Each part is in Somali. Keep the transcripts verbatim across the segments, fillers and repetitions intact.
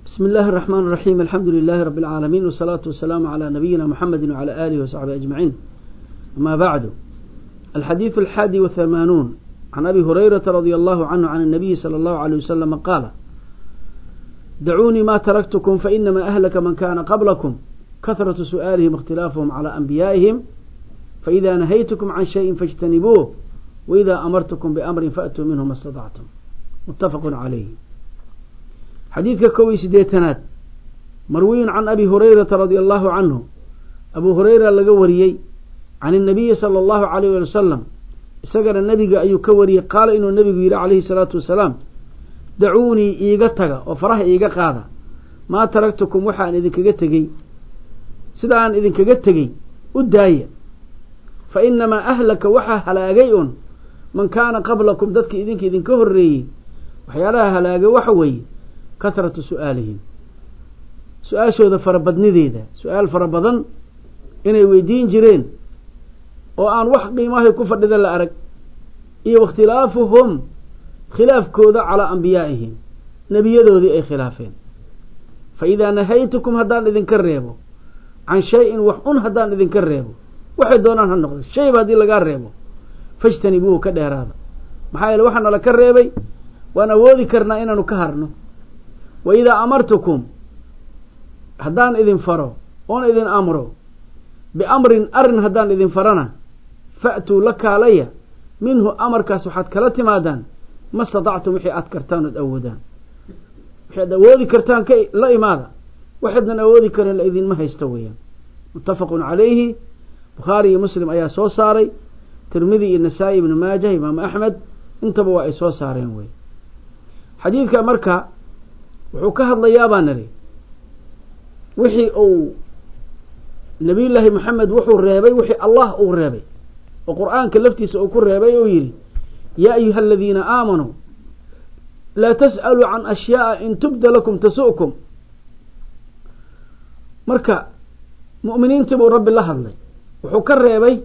بسم الله الرحمن الرحيم. الحمد لله رب العالمين، والصلاة والسلام على نبينا محمد وعلى آله وصحبه أجمعين. أما بعد، الحديث الحادي والثمانون عن أبي هريرة رضي الله عنه عن النبي صلى الله عليه وسلم قال: دعوني ما تركتكم فإنما أهلك من كان قبلكم كثرة سؤالهم اختلافهم على أنبيائهم، فإذا نهيتكم عن شيء فاجتنبوه، وإذا أمرتكم بأمر فأتوا منه ما استطعتم. متفق عليه. حديث كوي سديتنات مروي عن أبي هريرة رضي الله عنه. أبو هريرة لقوريي عن النبي صلى الله عليه وسلم سجر النبي أي كوري قال إنه النبي عليه الصلاة والسلام: دعوني إيجتها وفرح إيجا قاذا ما تركتكم وحا إذن كجتجي سدعان إذن كجتجي والداية، فإنما أهلك وحا هلاجي من كان قبلكم دتك إذن كإذن كهري وحيالها هلاجي وحوي كثرة سؤالهم. سؤال شو ذا فربضني ذي ذا سؤال فربضن إنه يدين جرين وأن وحقي ما هي كفر ذا الأرق إيه، واختلافهم خلاف كوذا على أنبيائهم نبي ذو ذي أي خلافين. فإذا نهيتكم هدان إذن كريبو عن شيء وحن هدان إذن كريبو واحد دونان هالنقض الشيء بهذه اللي قريبو فاجتنبوه كده هذا محايل وحنا لكريبي وأنا وذي كرنا إنا نكهرنه. وإذا أمرتكم هدان إذن فروا وأن إذن أمروا بأمر أرن هدان إذن فرنا فأتوا لك علي منه أمر كاسوحات كلاتي مادان ما استطعتم وحي أتكرتان وتأودان وحي أودي كرتان كي لا ماذا وحدنا أودي كرن إذن ما يستويا. متفق عليه. بخاري مسلم أيا سو ساري، ترمذي النسائي بن ماجه إمام أحمد انتبوا أي سو سارين وي. حديث كمركا wuxuu ka hadlayaa baa nari wixii uu nabi ilaahi maxamed wuxuu reebay wixii allah uu reebay oo quraanka laftiisa uu ku reebay oo yiri: ya ayuha alladhina aamanu la tas'alu an ashya'a in tubda lakum tasu'kum. marka mu'miniinta buu rabbi la hadlay, wuxuu ka reebay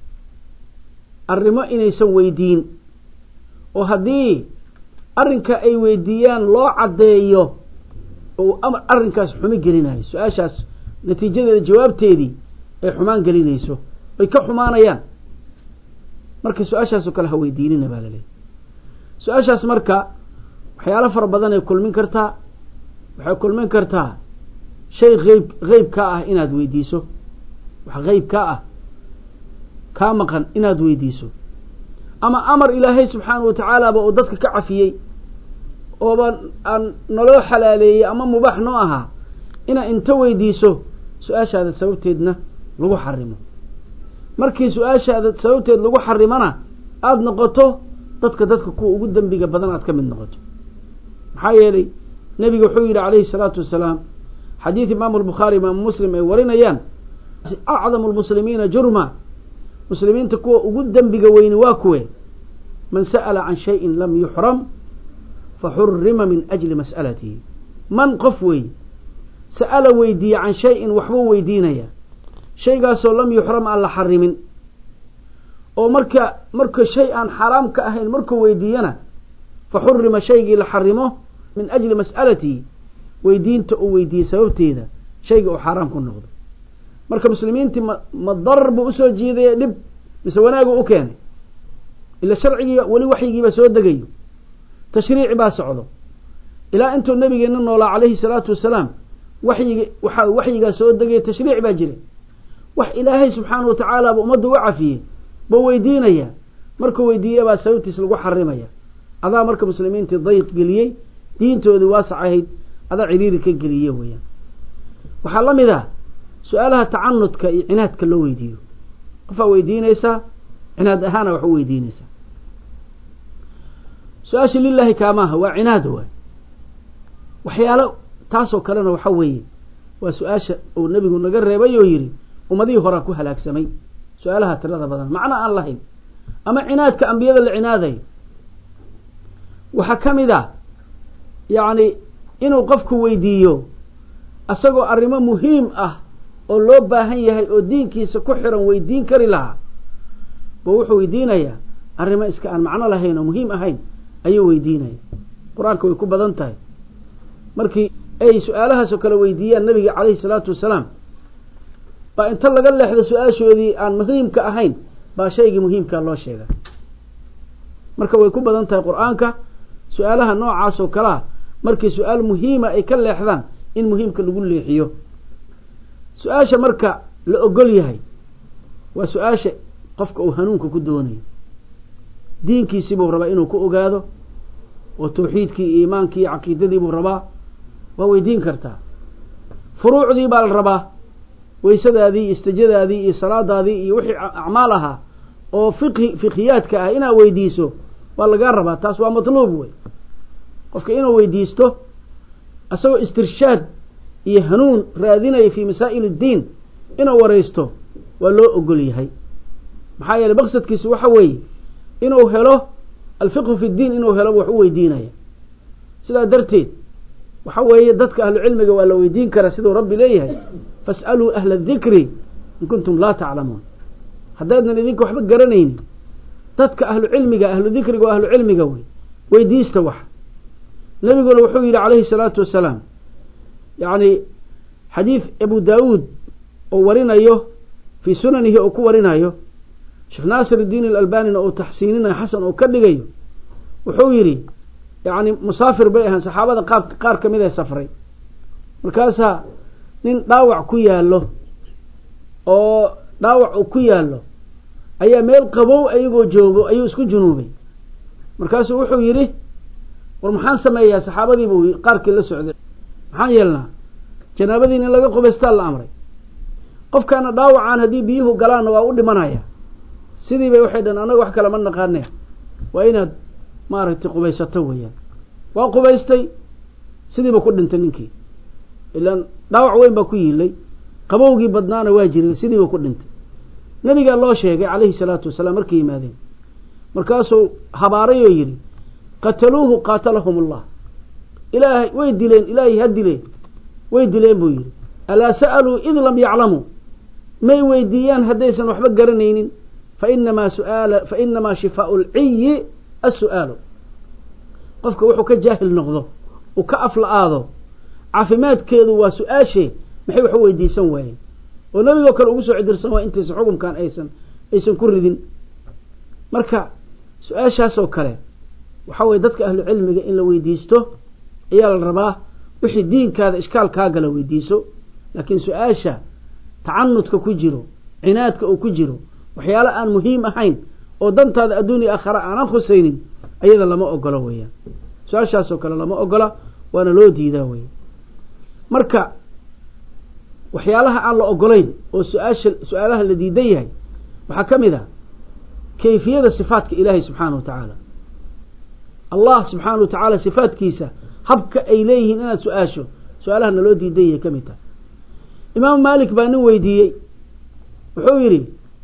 arrimo inaysan weydiin oo haddii arrinka ay weydiiyaan loo cadeeyo oo arrinkaas xumi gelinayo, su-aashaas natiijadeeda jawaabteedii ay xumaan gelinayso ay ka xumaanayaan, marka su-aashaas oo kale ha weydiinina baa laleeyahay. su-aashaas marka waxyaalo fara badan ay kulmin kartaa. waxay kulmin kartaa shay qeyb qeyb ka ah inaad weydiiso, wax qeyb ka ah ka maqan inaad weydiiso, ama amar ilaahay subxaanahu wa tacaala ba uu dadka ka cafiyey oo aan naloo xalaaleeyey ama mubaax noo ahaa inaa inta weydiiso su-aashaada sababteedna lagu xarimo. markii su-aashaada sababteed lagu xarimana aada noqoto dadka dadka kuwa ugu dembiga badan aad ka mid noqoto. maxaa yeelay nebiga wuxuu yidhi calayhi salaatu wasalaam, xadiid imaamu albukhaari imaamu muslim ay warinayaan: acdamu lmuslimiina jurma, muslimiinta kuwa ugu dembiga weyni waa kuwe man sa'ala can shayin lam yuxram faxurima min ajli mas'alatihi. man qof wey sa'ala weydiiya can shayin waxbuu weydiinaya shaygaasoo lam yuxram aan la xarimin, oo marka marka shay aan xaraam ka ahayn markuu weydiiyana faxurima shaygii la xarimo min ajli mas'alatihi, weydiinta uu weydiiyey sababteeda shayga uu xaaraam ku noqdo. marka muslimiintii ma darar buu usoo jiidaya dhib mise wanaagu u keenay? ila sharcigii weli waxyigiiba soo degayo, tashriici baa socdo ilaa intuu nabigeena noolaa calayhi salaatu wasalaam. waxyigi waxaa waxyigaa soo degaya, tashriic baa jira, wax ilaahay subxaanahu wa tacaala ba ummadda u cafiyey ba weydiinaya, markuu weydiiya baa sababtiis lagu xarimaya. adaa marka muslimiintii dayq geliyey, diintoodii waasac ahayd adaa ciriiri ka geliyey weyaan. waxaa la mid ah su-aalaha tacanudka iyo cinaadka loo weydiiyo. qofaa weydiinaysaa cinaad ahaana wax u weydiinaysaa. su-aasha lilaahi kaamaaha waa cinaad waay. waxyaalo taasoo kalena waxa weeye waa su-aasha uu nebigu naga reebay oo yidhi ummadihii horaa ku halaagsamay su-aalaha tirada badan macno aan lahayn, ama cinaadka ambiyada la cinaadayo. waxaa ka mid ah yacni inuu qofku weydiiyo asagoo arrimo muhiim ah oo loo baahan yahay oo diinkiisa ku xiran weydiin kari lahaa ba wuxuu weydiinayaa arrimo iska aan macno lahayn oo muhiim ahayn ayuu weydiinaya. qur-aanka way ku badan tahay markii ay su-aalahaasoo kale weydiiyaan nabiga calayhi salaatu wasalaam baa inta laga leexdo su-aashoodii aan muhiimka ahayn baa shaygii muhiimkaa loo sheega. marka way ku badan tahay qur-aanka su-aalaha noocaas oo kalea markii su-aal muhiima ay ka leexdaan in muhiimka lagu leexiyo. su-aasha marka la ogol yahay waa su-aasha qofka uu hanuunka ku doonayo, diinkiisiibuu rabaa inuu ku ogaado oo tawxiidkii iyo iimaankii iyo caqiidadiibuu rabaa, waa weydiin kartaa. furuucdii baa la rabaa, weysadaadii istijadaadii iyo salaadaadii iyo wixii acmaal ahaa oo fiqhi fiqhiyaadka ah inaad weydiiso waa lagaa rabaa, taas waa matluub wey. qofka inuu weydiisto asagoo istirshaad iyo hanuun raadinaya fi masaa'il iddiin inuu wareysto waa loo ogol yahay. maxaa yeelay maqsadkiisu waxa weeye inuu helo alfiqhu fi ddiin, inuu helo wax u weydiinaya. sidaa darteed waxa weeye dadka ahlu cilmiga waa la weydiin karaa siduu rabbi leeyahay fas'aluu ahla adikri in kuntum laa taclamuun. haddaydnan idinka waxba garanaynin dadka ahlu cilmiga ahlu dikriga waa ahlu cilmiga wey, weydiista wax. nabiguna wuxuu yidhi calayhi salaatu wasalaam, yacni xadiid abu daawuud oo warinayo fii sunanihi oo ku warinayo, sheekh naasir iddiin alalbanina oo taxsiininayo xasan oo ka dhigayo, wuxuu yidhi yacni musaafir bay ahaan saxaabada qaar qaar ka mid ee safray. markaasaa nin dhaawac ku yaallo oo dhaawac uu ku yaallo ayaa meel qabow ayagoo joogo ayuu isku junuubay. markaasuu wuxuu yidhi war maxaan sameeyaa? saxaabadii buu qaarkii la socday, maxaan yeelnaa? janaabadiina in laga qubaystaa la amray. qofkaana dhaawacaan haddii biyuhu galaanna waa u dhimanaya. sidii bay waxay dhan anaga wax kale ma naqaanee, waa inaad maaragtay qubaysato weeyaan. waa qubaystay, sidiiba ku dhintay ninkii, ilaan dhaawac weyn baa ku yiilay, qabowgii badnaana waa jiray, sidiiba ku dhintay. nabigaa loo sheegay calayhi salaatu wasalaam markay yimaadeen, markaasuu habaaray oo yidhi qataluuhu qaatalahum ullah, ilaahay way dileen, ilaahay ha dileen, way dileen buu yidhi. alaa sa'aluu id lam yaclamuu, may weydiiyaan haddaysan waxba garanaynin. fainamaa suaala fainamaa shifaau lciyi assu'aalu, qofka wuxuu ka jaahil noqdo uu ka afla-aado caafimaadkeedu waa su-aashee maxay wax u weydiisan waayeen. oo nabigoo kale ugu soo cidirsan waa intaysan xukumkan aysan aysan ku ridin. marka su-aashaasoo kale waxaa weye dadka ahlu cilmiga in la weydiisto ayaa la rabaa. wixii diinkaada ishkaal kaa gala weydiiso, laakiin su-aasha tacanudka ku jiro, cinaadka uu ku jiro, waxyaalo aan muhiim ahayn oo dantaada adduuniya aakhara aanan khusaynin, ayada lama ogola weeyaan. su-aashaasoo kale lama ogola, waana loo diidaa weya. marka waxyaalaha aan la ogolayn oo su-aasha su-aalaha la diidan yahay waxaa ka mid ah kayfiyada sifaatka ilaahay subxaana wa tacaala. allah subxaana wa tacaala sifaatkiisa habka ay leeyihiin inaad su-aasho, su-aalaha naloo diidan yahay ka mid tahay. imaam maalik baa nin weydiiyey, wuxuu yidhi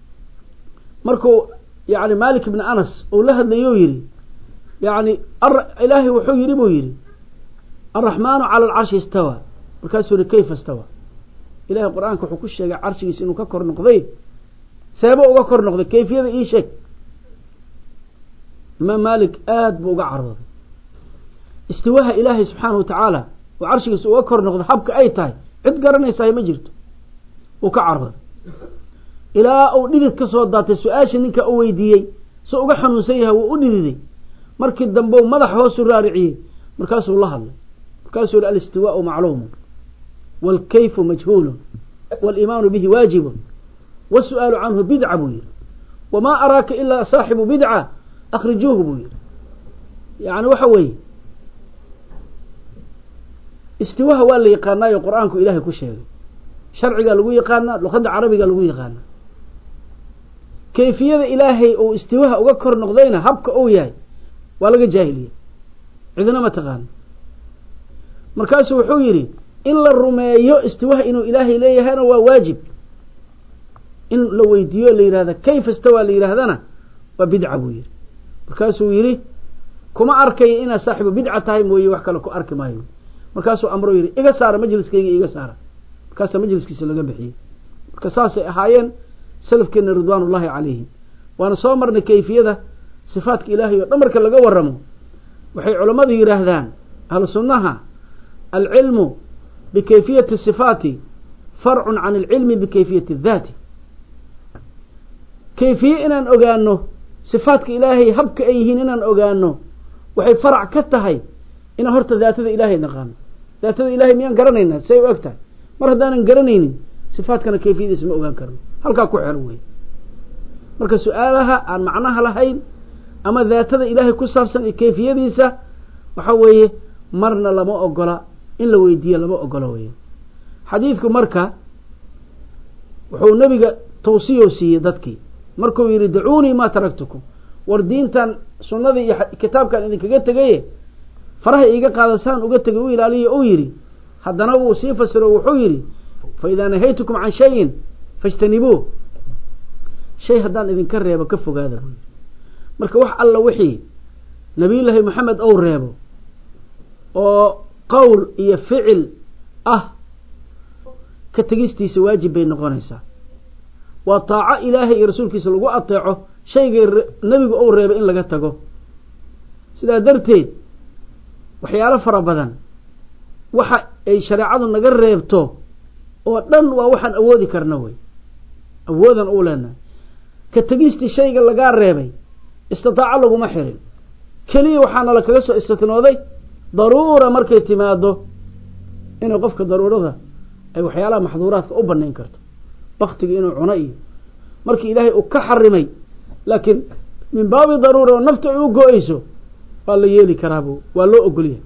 markuu yani malik ibni anas uu la hadlayo yidhi yani ilaahay wuxuu yidhi buu yidhi alraxmaanu cala alcarshi istawa. markaasuu yihi kayfa istawa? ilahay qur-aanka wuxuu ku sheegay carshigiisa inuu ka kor noqday, seebo uga kor noqday, kayfiyada ii sheeg. imaam maalik aad buu uga carooday. istiwaha ilaahay subxaana wa tacaala oo carshigiisa uga kor noqdo habka ay tahay cid garanaysahay ma jirto. uu ka carooday ilaa uu dhidid ka soo daatay. su-aasha ninka u weydiiyey si uga xanuunsan yahay wuu u dhididay. markii dambe u madax hoosu raariciyey, markaasuu la hadlay, markaasuu yihi alistiwaau macluumun waalkayfu majhuulun waaliimaanu bihi waajibun wasu'aalu canhu bidca buu yihi wamaa araaka ilaa saaxibu bidca akhrijuuhu buu yihi. yani waxa weeye istiwaha waa la yaqaanaayo qur-aanku ilaahay ku sheegay, sharcigaa lagu yaqaanaa, luqadda carabiga lagu yaqaanaa. kayfiyada ilaahay uu istiwaha uga kor noqdayna habka uu yahay waa laga jaahiliyey, cidna ma taqaano. markaasuu wuxuu yidhi in la rumeeyo istiwaha inuu ilaahay leeyahayna waa waajib. in la weydiiyo la yihahda kayfa istawaa la yidhaahdana waa bidca buu yihi. markaasuu yidhi kuma arkaya inaad saaxibu bidca tahay mooye wax kale ku arki maayo. markaasuu amro yidhi iga saara majliskayga iga saara. markaasa majliskiisa laga bixiyey. marka saasay ahaayeen salafkeena ridwaan ullaahi calayhim. waana soo marnay kayfiyada sifaatka ilaahay oo dhan marka laga waramo waxay culammadu yidhaahdaan ahlu sunnaha alcilmu بكيفية الصفات فرع عن العلم بكيفية الذات كيفية إن أجانه صفاتك إلهي هبك أيهن إن أجانه وحي فرع كتهي إن هرت ذات الإلهي نقان ذات الإلهي ميان قرنينا سيء أكتر مرة دانا قرنين صفات كان كيفية اسم أجان كرن هل كاكو حروي مركز سؤالها عن معناها لهين أما ذات الإلهي كسافسا كيفية ديسة وحويه مرنا لما أقولا إن لو يدي لما أقولا حديثكم مركا وحو النبي توصيه سيدتك مركو يردعوني ما تركتكم وردين تان سنة كتاب كان إذن كجت جيه فرح إيجا قادسان وجت جوي لالي أويري حتى نو سيف سر وحيري فإذا نهيتكم عن شيء فاجتنبوه شيء هدان إذن كره بكفوا هذا مركو وح الله وحي نبي الله محمد أو ريبه أو قول يفعل أه كتجستي سواجب بين قنيسة وطاعة إلهي رسولك سلوى أطيعه شيء النبي أو ريبه إن لقتكه سيدا درتي وحياله فربدا وحا أي شريعة نقر ريبته ودن ووحا أودي كرنوي أودا أولانا كتجستي شيء لقار ريبه استطاع له محرم كلي وحانا لك لسه استثنوذي ضرورة مركي تماده إنه قفك ضرورة ذا أي وحيالها محظورات أبنين كرت بختك إنه عنائي مركي إلهي أكحرمي لكن من باب ضرورة ونفتع يقويسه قال لي يلي كرابه وقال له أقوليه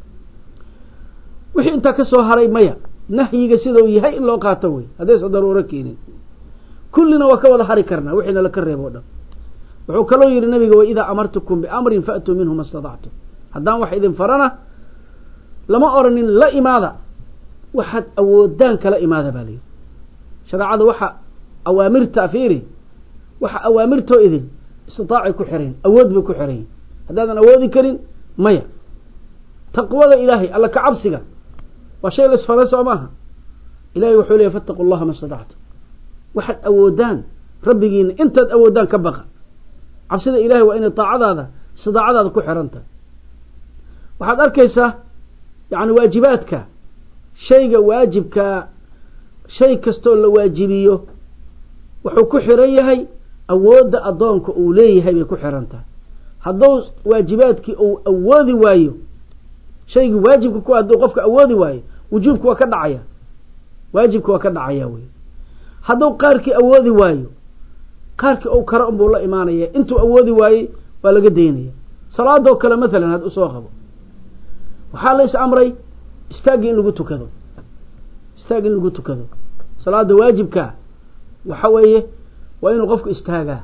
وحي انت كسو هري ميا نهي قسيده ويهي إلا وقاتوي هذا ضرورة كيني كلنا وكوض هري كرنا وحينا لكرهبه ده وحو كلو يري النبي وإذا أمرتكم بأمر فأتوا منه ما استطعتم هدان واحد فرنا لما أرنين لا إمادة واحد أودان كلا إمادة بالي شرع هذا واحد أوامر تأثيري واحد أوامرته إذن استطاع كحرين أود بكحرين هذا أودي كرين ميا تقوى إلهي الله كعبسك وشيء الاسفرس وماها إلهي وحولي فاتقوا الله ما استطعتم واحد أودان ربي انت أودان كبغى عبسد إلهي وإن الطاعة هذا استطاع هذا كحرنته waxaad arkaysaa yani waajibaadka shayga waajibka shay kasto la waajibiyo wuxuu ku xiran yahay awoodda adoonka uu leeyahay bay ku xirantahay hadduu waajibaadkii uu awoodi waayo shayga waajibka ku hadduu qofka awoodi waayo wujuubku waa ka dhacaya waajibku waa ka dhacaya way hadduu qaarkii awoodi waayo qaarkii uu karo unbuu la imaanaya intuu awoodi waayey waa laga daynaya salaadoo kale maalan had u soo qabo waxaa la is amray istaag in lagu tukado istaag in lagu tukado salaada waajibka waxa weeye waa inuu qofku istaagaa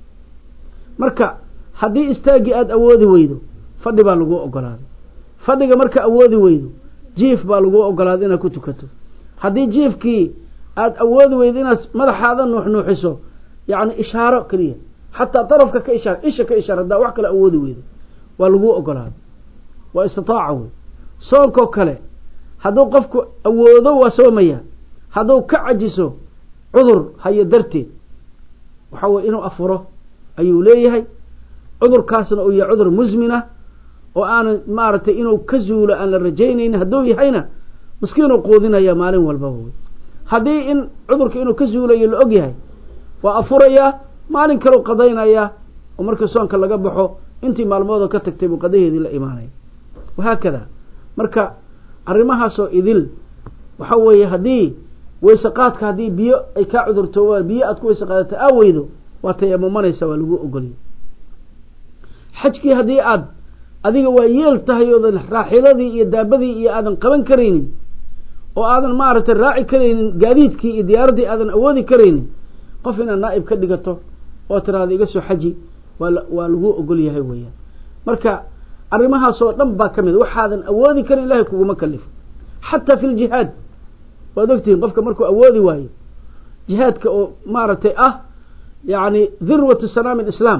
marka haddii istaagi aad awoodi weydo fadhi baa lagu ogolaaday fadhiga marka awoodi weydo jiif baa lagu ogolaaday inaad ku tukato haddii jiifkii aad awoodi weydo inaad madaxaada nuuxnuuxiso yani ishaaro kaliya xataa tarafka ka ishaar isha ka ishaar hadaa wax kale awoodi weydo waa lagu ogolaaday waa istitaaca wey soonkoo kale hadduu qofku awoodo waa soomaya hadduu ka cajiso cudur hayo darteed waxa weye inuu afuro ayuu leeyahay cudurkaasna uu yahay cudur musmina oo aan maaragtay inuu ka zuulo aan la rajaynaynin hadduu yahayna miskiinuu quudinaya maalin walbaba wey haddii in cudurka inuu ka zuulayo la og yahay waa afurayaa maalin kaleu qadaynaya oo markii soonka laga baxo intii maalmooda ka tagtay buu qadaheedii la imaanaya wahaakada marka arrimahaasoo idil waxa weeye haddii weyse qaadka haddii biyo ay kaa cudurto biyo aad ku weyse qaadata aa weydo waa tayamumanaysa waa lagu ogoliyay xajkii haddii aad adiga waa yeel tahay oodan raaxiladii iyo daabadii iyo aadan qaban karaynin oo aadan maaragtay raaci karaynin gaadiidkii iyo diyaaraddii aadan awoodi karaynin qof inaad naa'ib ka dhigato oo tiraada iga soo xaji waa waa lagu ogol yahay weeyaan marka arrimahaasoo dhan baa ka mid waxaadan awoodi karin ilaahay kuguma kalifo xataa fi ljihaad waad ogtihiin qofka markuu awoodi waayo jihaadka oo maaragtay ah yani dirwatu sanaami lislaam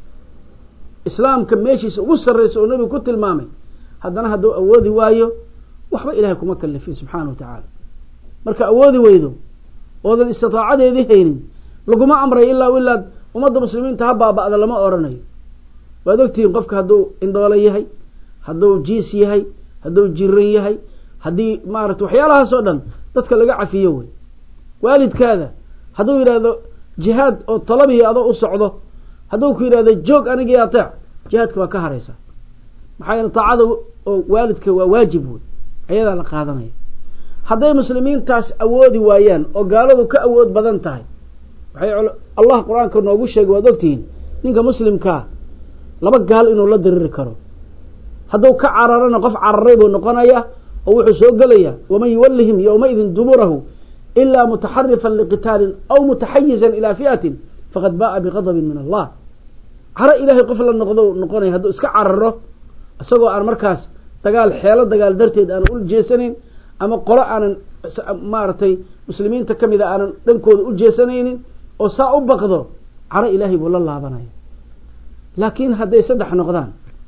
islaamka meeshiisa ugu sarraysa oo nabigu ku tilmaamay haddana hadduu awoodi waayo waxba ilaahay kuma kalifin subxaana wa tacaala marka awoodi weydo oodan istitaacadeedii haynin laguma amray ilaa ilaad ummadda muslimiinta ha baaba'da lama oranayo waad ogtihiin qofka hadduu indhoolo yahay hadduu jiis yahay hadduu jiran yahay haddii maaragtay waxyaalahaas oo dhan dadka laga cafiyo wey waalidkaada hadduu yidhaahdo jihaad oo talabihi adoo u socdo hadduu ku yidhahdo joog anigii ateec jihaadka waa ka haraysaa maxaa yeele taacada oo waalidka waa waajib wey ayadaa la qaadanaya hadday muslimiintaas awoodi waayaan oo gaaladu ka awood badan tahay waxay allah qur-aanka noogu sheegay waad ogtihiin ninka muslimkaa laba gaal inuu la diriri karo hadduu ka cararana qof cararay buu noqonaya oo wuxuu soo gelayaa waman yuwallihim yowmaidin duburahu ilaa mutaxarifan liqitaalin aw mutaxayizan ilaa fi'atin faqad ba'a biqadabin min allah caro ilaahay qof la noqdo noqonaya hadduu iska cararo isagoo aan markaas dagaal xeelo dagaal darteed aanan u jeesanayn ama qolo aanan maaragtay muslimiinta ka mida aanan dhankooda u jeesanaynin oo saa u baqdo caro ilaahay buu la laabanaya laakiin hadday saddex noqdaan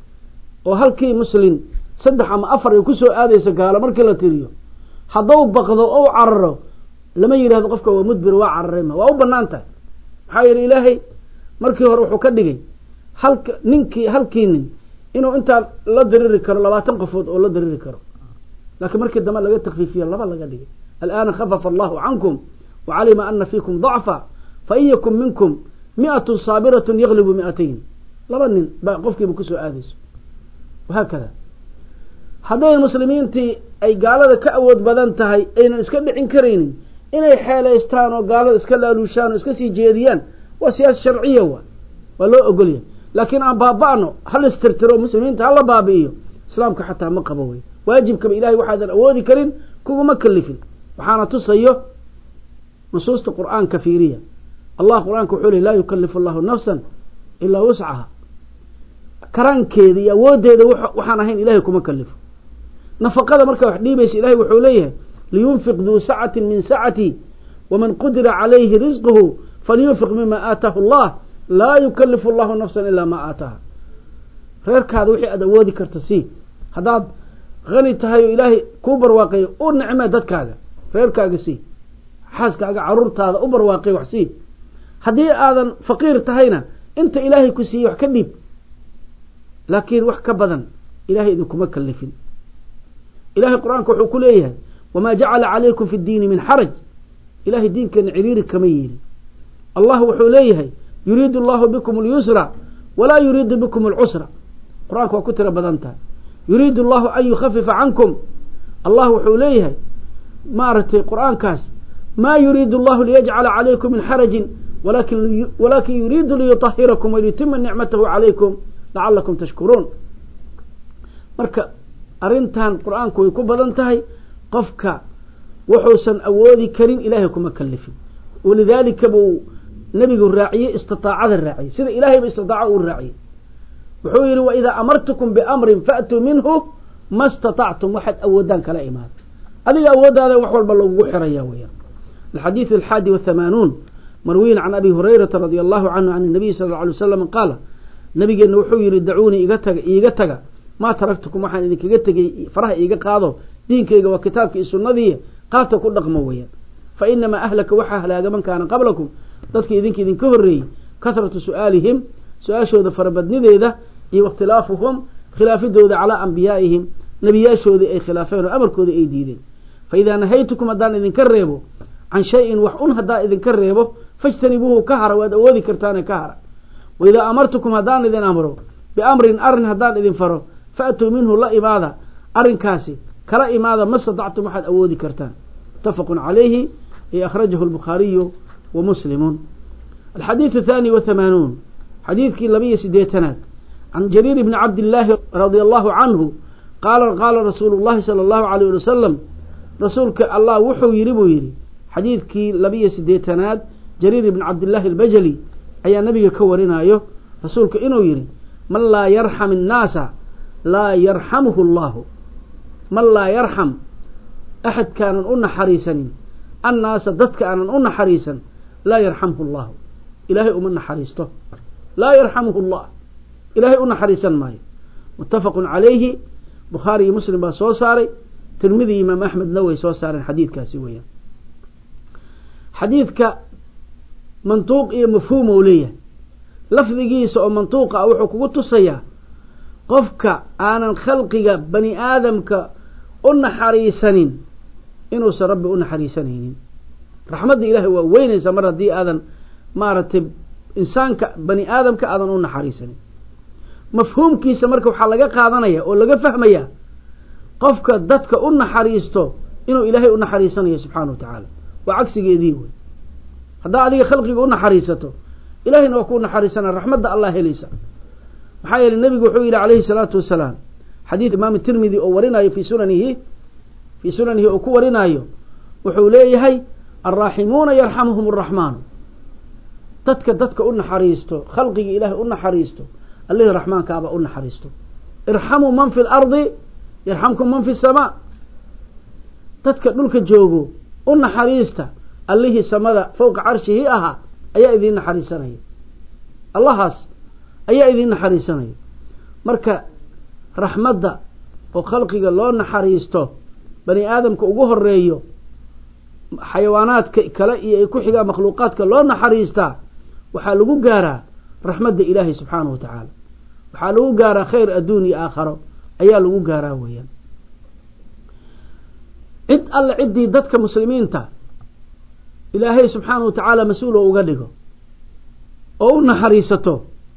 oo halkii muslim saddex ama afar ay ku soo aadayso gaalo markii la tiriyo hadduu baqdo ou cararo lama yidhahdo qofka waa mudbir waa cararayma waa u banaan tahay maxaa yeele ilaahay markii hore wuxuu ka dhigay halka ninkii halkii nin inuu intaa la diriri karo labaatan qofood oo la diriri karo laakiin markii dambe laga takfiifiyo laba laga dhigay al'aana khafafa allahu cankum wacalima ana fiikum dacfa fain yakun minkum mi'atun saabiratun yaglibu mi'atayn laba nin baa qofkiiba kusoo aadayso wahaakada hadday muslimiintii ay gaalada ka awood badan tahay aynan iska dhicin karaynin inay xeelaystaan oo gaalada iska laaluushaan oo iska sii jeediyaan waa siyaasa sharciya wa waa loo ogolyahay laakiin aan baaba'no hal istirtiro muslimiinta hala baabi'iyo islaamka xataa ma qabo wey waajibkaba ilahay waxaadan awoodi karin kuguma kalifin waxaana tusayo nusuusta qur'aanka fiiriya allah qur'aanka wuxuu lehy laa yukalifu allahu nafsan ilaa wuscaha karankeeda iyo awooddeeda waxaan ahayn ilahay kuma kalifo nafaqada markaa wax dhiibaysa ilahay wuxuu leeyahay liyunfiq duu sacatin min sacati waman qudira calayhi risquhu falyunfiq mima aataahu allah laa yukalifu allahu nafsan ilaa maa aataaha reerkaada wixii aad awoodi karta sii haddaad hani tahay oo ilaahay kuu barwaaqeeyo u nicmee dadkaaga reerkaaga sii xaaskaaga caruurtaada u barwaaqey wax sii haddii aadan faqiir tahayna inta ilaahay ku siiyey wax ka dhiib laakiin wax ka badan ilahay idinkuma kalifin ilahay qur-aanka wuxuu ku leeyahay wamaa jacala calaykum fi ddiini min xaraj ilahay diinkeena ciriiri kama yeelin allah wuxuu leeyahay yuriidu allahu bikum اlyusra walaa yuriidu bikum اlcusra qur-aanka waa ku tiro badan tahay yuriidu allahu an yukhafifa cankum allah wuxuu leeyahay maaragtay qur-aankaas maa yuriidu allahu liyajcala calaykum min xarajin walakin walakin yuriidu liyuطahirakum waliyutima nicmatahu calaykum lacalakum tashkuruun marka arrintan qur-aanku way ku badan tahay qofka wuxuusan awoodi karin ilaahay kuma kalifin walidaalika buu nebigu raaciyey istiaacada raaciyey sida ilaahayba istitaaco uu raaciyey wuxuu yihi waidaa amartukum biamrin faatuu minhu ma statactum waxaad awoodaan kala imaada adiga awooddaada wax walba lagugu xiraya weyaan alxadiiث alxaadi wahamaanuun marwiyin can abi hurayrata radi allahu canhu can nabiy sal lla alay wasalam qaala nabigeenna wuxuu yihi dacuunii iga taga iiga taga maa taraktukum waxaan idinkaga tegey faraha iiga qaado diinkayga waa kitaabka iyo sunnadii qaabta ku dhaqmo weeyaan fa inamaa ahlaka waxaa halaaga man kaana qablakum dadka idinka idinka horreeyey kahratu su'aalihim su-aashooda farabadnideeda iyo waاkhtilaafuhum khilaafidooda calaa anbiyaa'ihim nebiyaashoodii ay khilaafeen oo amarkoodii ay diideen fa idaa nahaytukum haddaan idinka reebo can shayin wax un haddaan idinka reebo fajtanibuuhu ka hara waad awoodi kartaane ka hara waidaa amartukum haddaan idin amro biamrin arrin haddaan idin faro faatuu minhu la imaada arrinkaasi kala imaada ma statactum waxaad awoodi kartaan mutafaqun calayhi ay akhrajahu albukhaariyu wa muslimun alxadiiثu athani wahamaanuun xadiidkii labiyo sideetanaad can jariir bni cabdillaahi radia allahu canhu qaala qaala rasuulu llahi sala allahu alayh ali wasalam rasuulka allah wuxuu yidhi buu yidhi xadiidkii labiyo sideetanaad jariir ibni cabdillaahi albajali ayaa nabiga ka warinaayo rasuulka inuu yidhi man laa yarxam innaasa laa yarxamuhu allahu man laa yarxam axadkaanan u naxariisanin annaasa dadka aanan u naxariisan laa yarxamhu allahu ilaahay uma naxariisto laa yarxamuhu allah ilaahay u naxariisan maayo muttafaqun calayhi bukhaari iyo muslim baa soo saaray tirmidi iyo imaam axmedna way soo saareen xadiidkaasi weeyaan xadiidka mantuuq iyo mafhuum ou leeyahay lafdigiisa oo mantuuqa ah wuxuu kugu tusayaa qofka aanan khalqiga bani aadamka unaxariisanin inuusan rabbi unaxariisanaynin raxmadda ilaahay waa weynaysa mar haddii aadan maaragtay insaanka bani aadamka aadan u naxariisanin mafhuumkiisa marka waxaa laga qaadanaya oo laga fahmaya qofka dadka u naxariisto inuu ilaahay u naxariisanayo subxaanahu wa tacaala waa cagsigeedii wey haddaa adiga khalqiga u naxariisato ilaahayna waa ku naxariisana raxmadda allah helaysa maxaa yeelay nebigu wuxuu yidhi calayhi salaatu wasalaam xadiid imaam tirmidi oo warinayo fii sunanihi fii sunanihi oo ku warinaayo wuxuu leeyahay alraaximuuna yarxamuhum araxmaanu dadka dadka u naxariisto khalqiga ilaahay u naxariisto allihii raxmaankaaba u naxariisto irxamuu man fi lardi yarxamkum man fi samaa dadka dhulka joogo u naxariista allihii samada fowqa carshihii ahaa ayaa idiin naxariisanaya allahaas ayaa idiin naxariisanaya marka raxmadda oo khalqiga loo naxariisto bani aadamka ugu horeeyo xayawaanaadka kale iyo ay ku xigaan makhluuqaadka loo naxariistaa waxaa lagu gaaraa raxmadda ilaahay subxaanahu wa tacaala waxaa lagu gaaraa khayr adduun iyo aakharo ayaa lagu gaaraa weeyaan cid alle ciddii dadka muslimiinta ilaahay subxaanahu wa tacaala mas-uul oo uga dhigo oo u naxariisato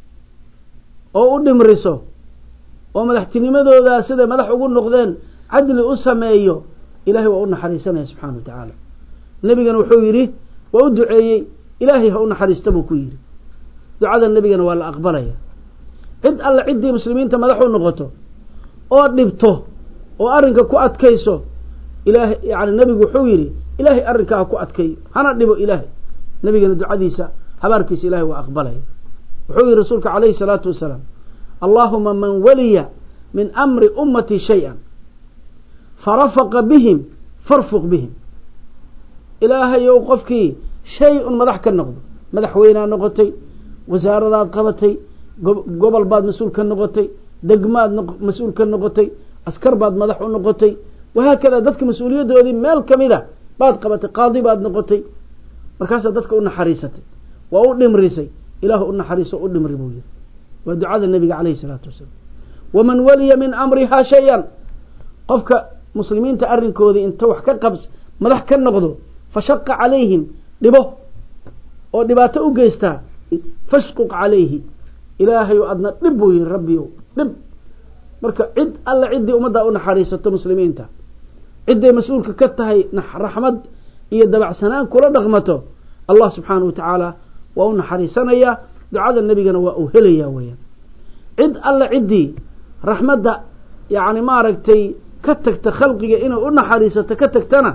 oo u dhimriso oo madaxtinimadooda siday madax ugu noqdeen cadli u sameeyo ilaahay waa u naxariisanaya subxaanahu wa tacaala nebigana wuxuu yidhi waa u duceeyey ilaahay ha u naxariista buu ku yidhi ducada nebigana waa la aqbalaya cid alle ciddii muslimiinta madax u noqoto oo dhibto oo arrinka ku adkayso ilaahay yani nebigu wuxuu yidhi ilaahay arrinkaa ha ku adkayo hana dhibo ilaahay nebigana ducadiisa habaarkiisa ilaahay waa aqbalaya wuxuu yidhi rasuulka calayhi salaatu wasalaam allaahuma man waliya min amri ummati shay-an farafaqa bihim farfuq bihim ilaahayow qofkii shay un madax ka noqdo madaxweynea noqotay wasaaradaad qabatay gobol baad mas-uul ka noqotay degmaad mas-uul ka noqotay askar baad madax u noqotay wahaakada dadka mas-uuliyaddoodii meel kamida baad qabatay qaadi baad noqotay markaasaa dadka u naxariisatay waa u dhimrisay ilaah u naxariiso u dhimri buu yiri waa ducada nabiga calayhi salaatu wasalaam waman waliya min amrihaa shay-an qofka muslimiinta arrinkoodii inta wax ka qabs madax ka noqdo fashaqa calayhim dhibo oo dhibaato u geystaa fashquq calayhi ilaahay adna dhib buu yiri rabbiyow dhib marka cid alla ciddii ummadda u naxariisato muslimiinta cidday mas-uulka ka tahay raxmad iyo dabacsanaan kula dhaqmato allah subxaanahu wa tacaala waa u naxariisanaya ducada nebigana waa uu helaya weyaan cid alla ciddii raxmadda yacni maaragtay ka tagta khalqiga inay u naxariisato ka tagtana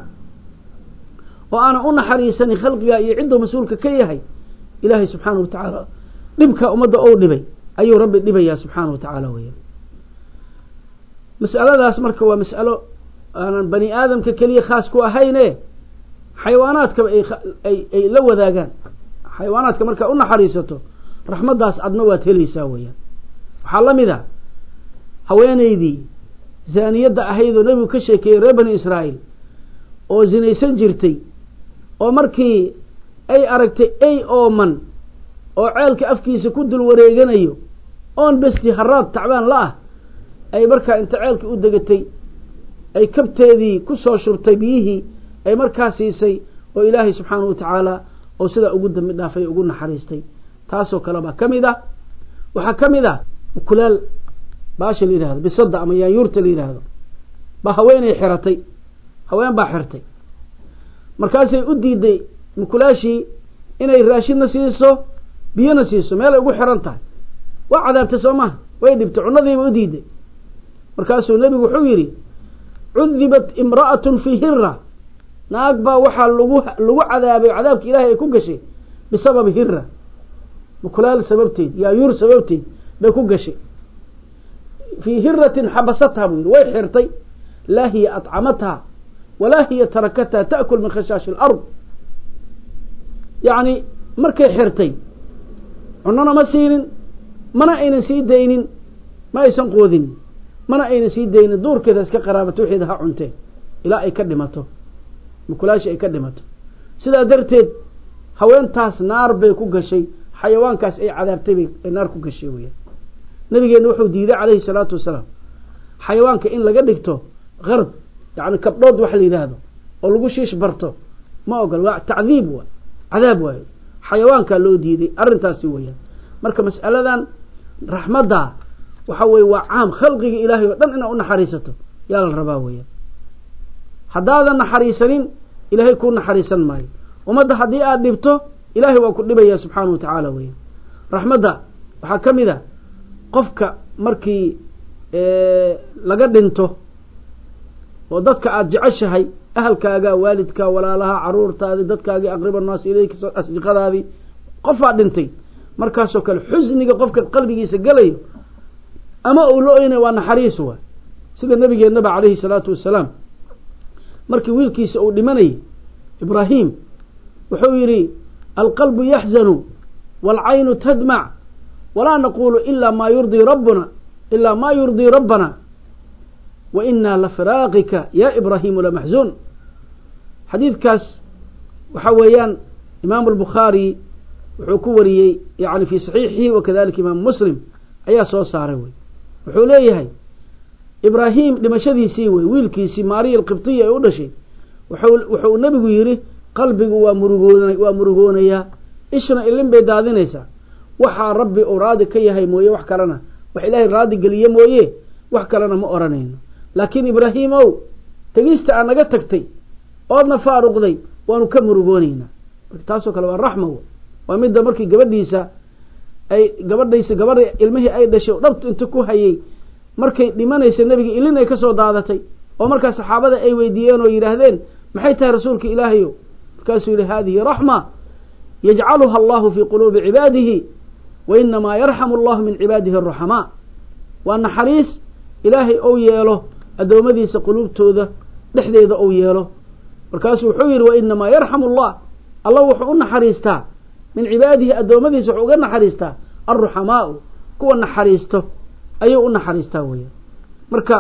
oo aanan u naxariisanin khalqiga iyo cidduu mas-uulka ka yahay ilaahay subxaanahu wa tacaala dhibka ummadda ou dhibay ayuu rabbi dhibayaa subxaanahu wa tacaala weyaan mas'aladaas marka waa mas'alo aanan bani aadamka keliya khaas ku ahayne xayawaanaadkaba ay ay la wadaagaan xayawaanaadka markaa u naxariisato raxmaddaas adna waad helaysaa weyaan waxaa la mid a haweenaydii zaaniyadda ahayd oo nebigu ka sheekeeyey reer bani israa'iil oo zinaysan jirtay oo markii ay aragtay ey ooman oo ceelka afkiisa ku dul wareeganayo oon besti haraad tacbaan la ah ay markaa inta ceelkii u degatay ay kabteedii ku soo shurtay biyihii ay markaa siisay oo ilaahay subxaanahu wa tacaala oo sidaa ugu dambi dhaafay ugu naxariistay taasoo kale baa ka mid ah waxaa ka mid ah ukulaal baasha la yidhahdo bisada ama yaanyuurta la yidhaahdo baa haweenay xiratay haween baa xirtay markaasay u diiday mukulaashii inay raashidna siiso biyona siiso meelay ugu xiran tahay waa cadaabtay soo maha way dhibtay cunadiiba u diiday markaasuu nebigu wuxuu yidhi cudibat imra'atun fii hira naag baa waxaa lagu lagu cadaabay cadaabka ilaahay ay ku gashay bisababi hira mukulaal sababteed yaayuur sababteed bay ku gashay fii hiratin xabasatha buu yidhi way xirtay laa hiya atcamatha walaa hiya tarakatha ta'kul min khashaashi alard yacni markay xirtay cunona ma siinin mana aynan sii daynin ma aysan qoodin mana aynan sii daynin duurkeeda iska qaraabato wixeeda ha cuntee ilaa ay ka dhimato mukulaashi ay ka dhimato sidaa darteed haweentaas naar bay ku gashay xayawaankaas ay cadaabtay bay ay naar ku gashay weyaan nabigeenna wuxuu diiday calayhi salaatu wasalaam xayawaanka in laga dhigto qard يعني كبدود وحلي هذا ولقوا شيش برتو ما أقول تعذيب و عذاب واي حيوان كان له ديدي أرنتاسي ويا مركا مسألة ذان رحمة وحوي وعام خلقه إلهي ودن إنه أن حريسته يا الرباوية حدادا نحريسنين إلهي يكون حريسا ماي ومدى حدي أدبته إلهي وكل نبي سبحانه وتعالى ويا رحمة وحكم ذا قفك مركي إيه لقد انتو وددك أجعشهي أهلك أجا والدك ولا لها عرورت هذه ددك أجا أقرب الناس إليك أصدقاء هذه قف عدنتي مركزك الحزن قفك قلبي يسجلي أما أولئنا وأنا حريصوا سيد النبي النبي عليه الصلاة والسلام مركي ويلكي سؤال لمني إبراهيم وحويري القلب يحزن والعين تدمع ولا نقول إلا ما يرضي ربنا إلا ما يرضي ربنا وإنا لفراقك يا إبراهيم لمحزون حديث كاس وحويان إمام البخاري وحكوري يعني في صحيحه وكذلك إمام مسلم أيها سو صاروي وحوليه إبراهيم لما شذي سيوي ويلكي سماري القبطية يقول شيء وحول وحول نبي يري قلبي ومرغون ومرغون يا إيشنا اللي بيدادين إيسا وحى ربي أراد كي هي مويه وحكرنا وحلاهي راد قليه مويه وحكرنا ما أرانين لكن إبراهيم أو تجيست أنا قد تكتي أرنا فاروق ذي ونكمل مرغونينا تاسو كلام الرحمة ومد مركي قبرديسا أي قبرديسا قبر المهي أي دشوا ربط أنتكو هي markay dhimanaysa nabiga ilin ay ka soo daadatay oo marka saxaabada ay weydiiyeen oo yiraahdeen maxay tahay rasuulka ilaahayo markaasuu yiri hadhihi rahma yaj'aluha Allahu fi qulubi ibadihi wa inma yarhamu Allahu min ibadihi ar-rahama wa naxariis ilaahay oo yeelo adoomadiisa qulubtooda dhexdeeda oo yeelo markaasuu wuxuu yiri wa inma yarhamu Allah Allah wuxuu u naxariistaa min ibadihi adoomadiisa wuxuu uga naxariistaa ar-rahama kuwa naxariisto ayuu u naxariistaa weeye marka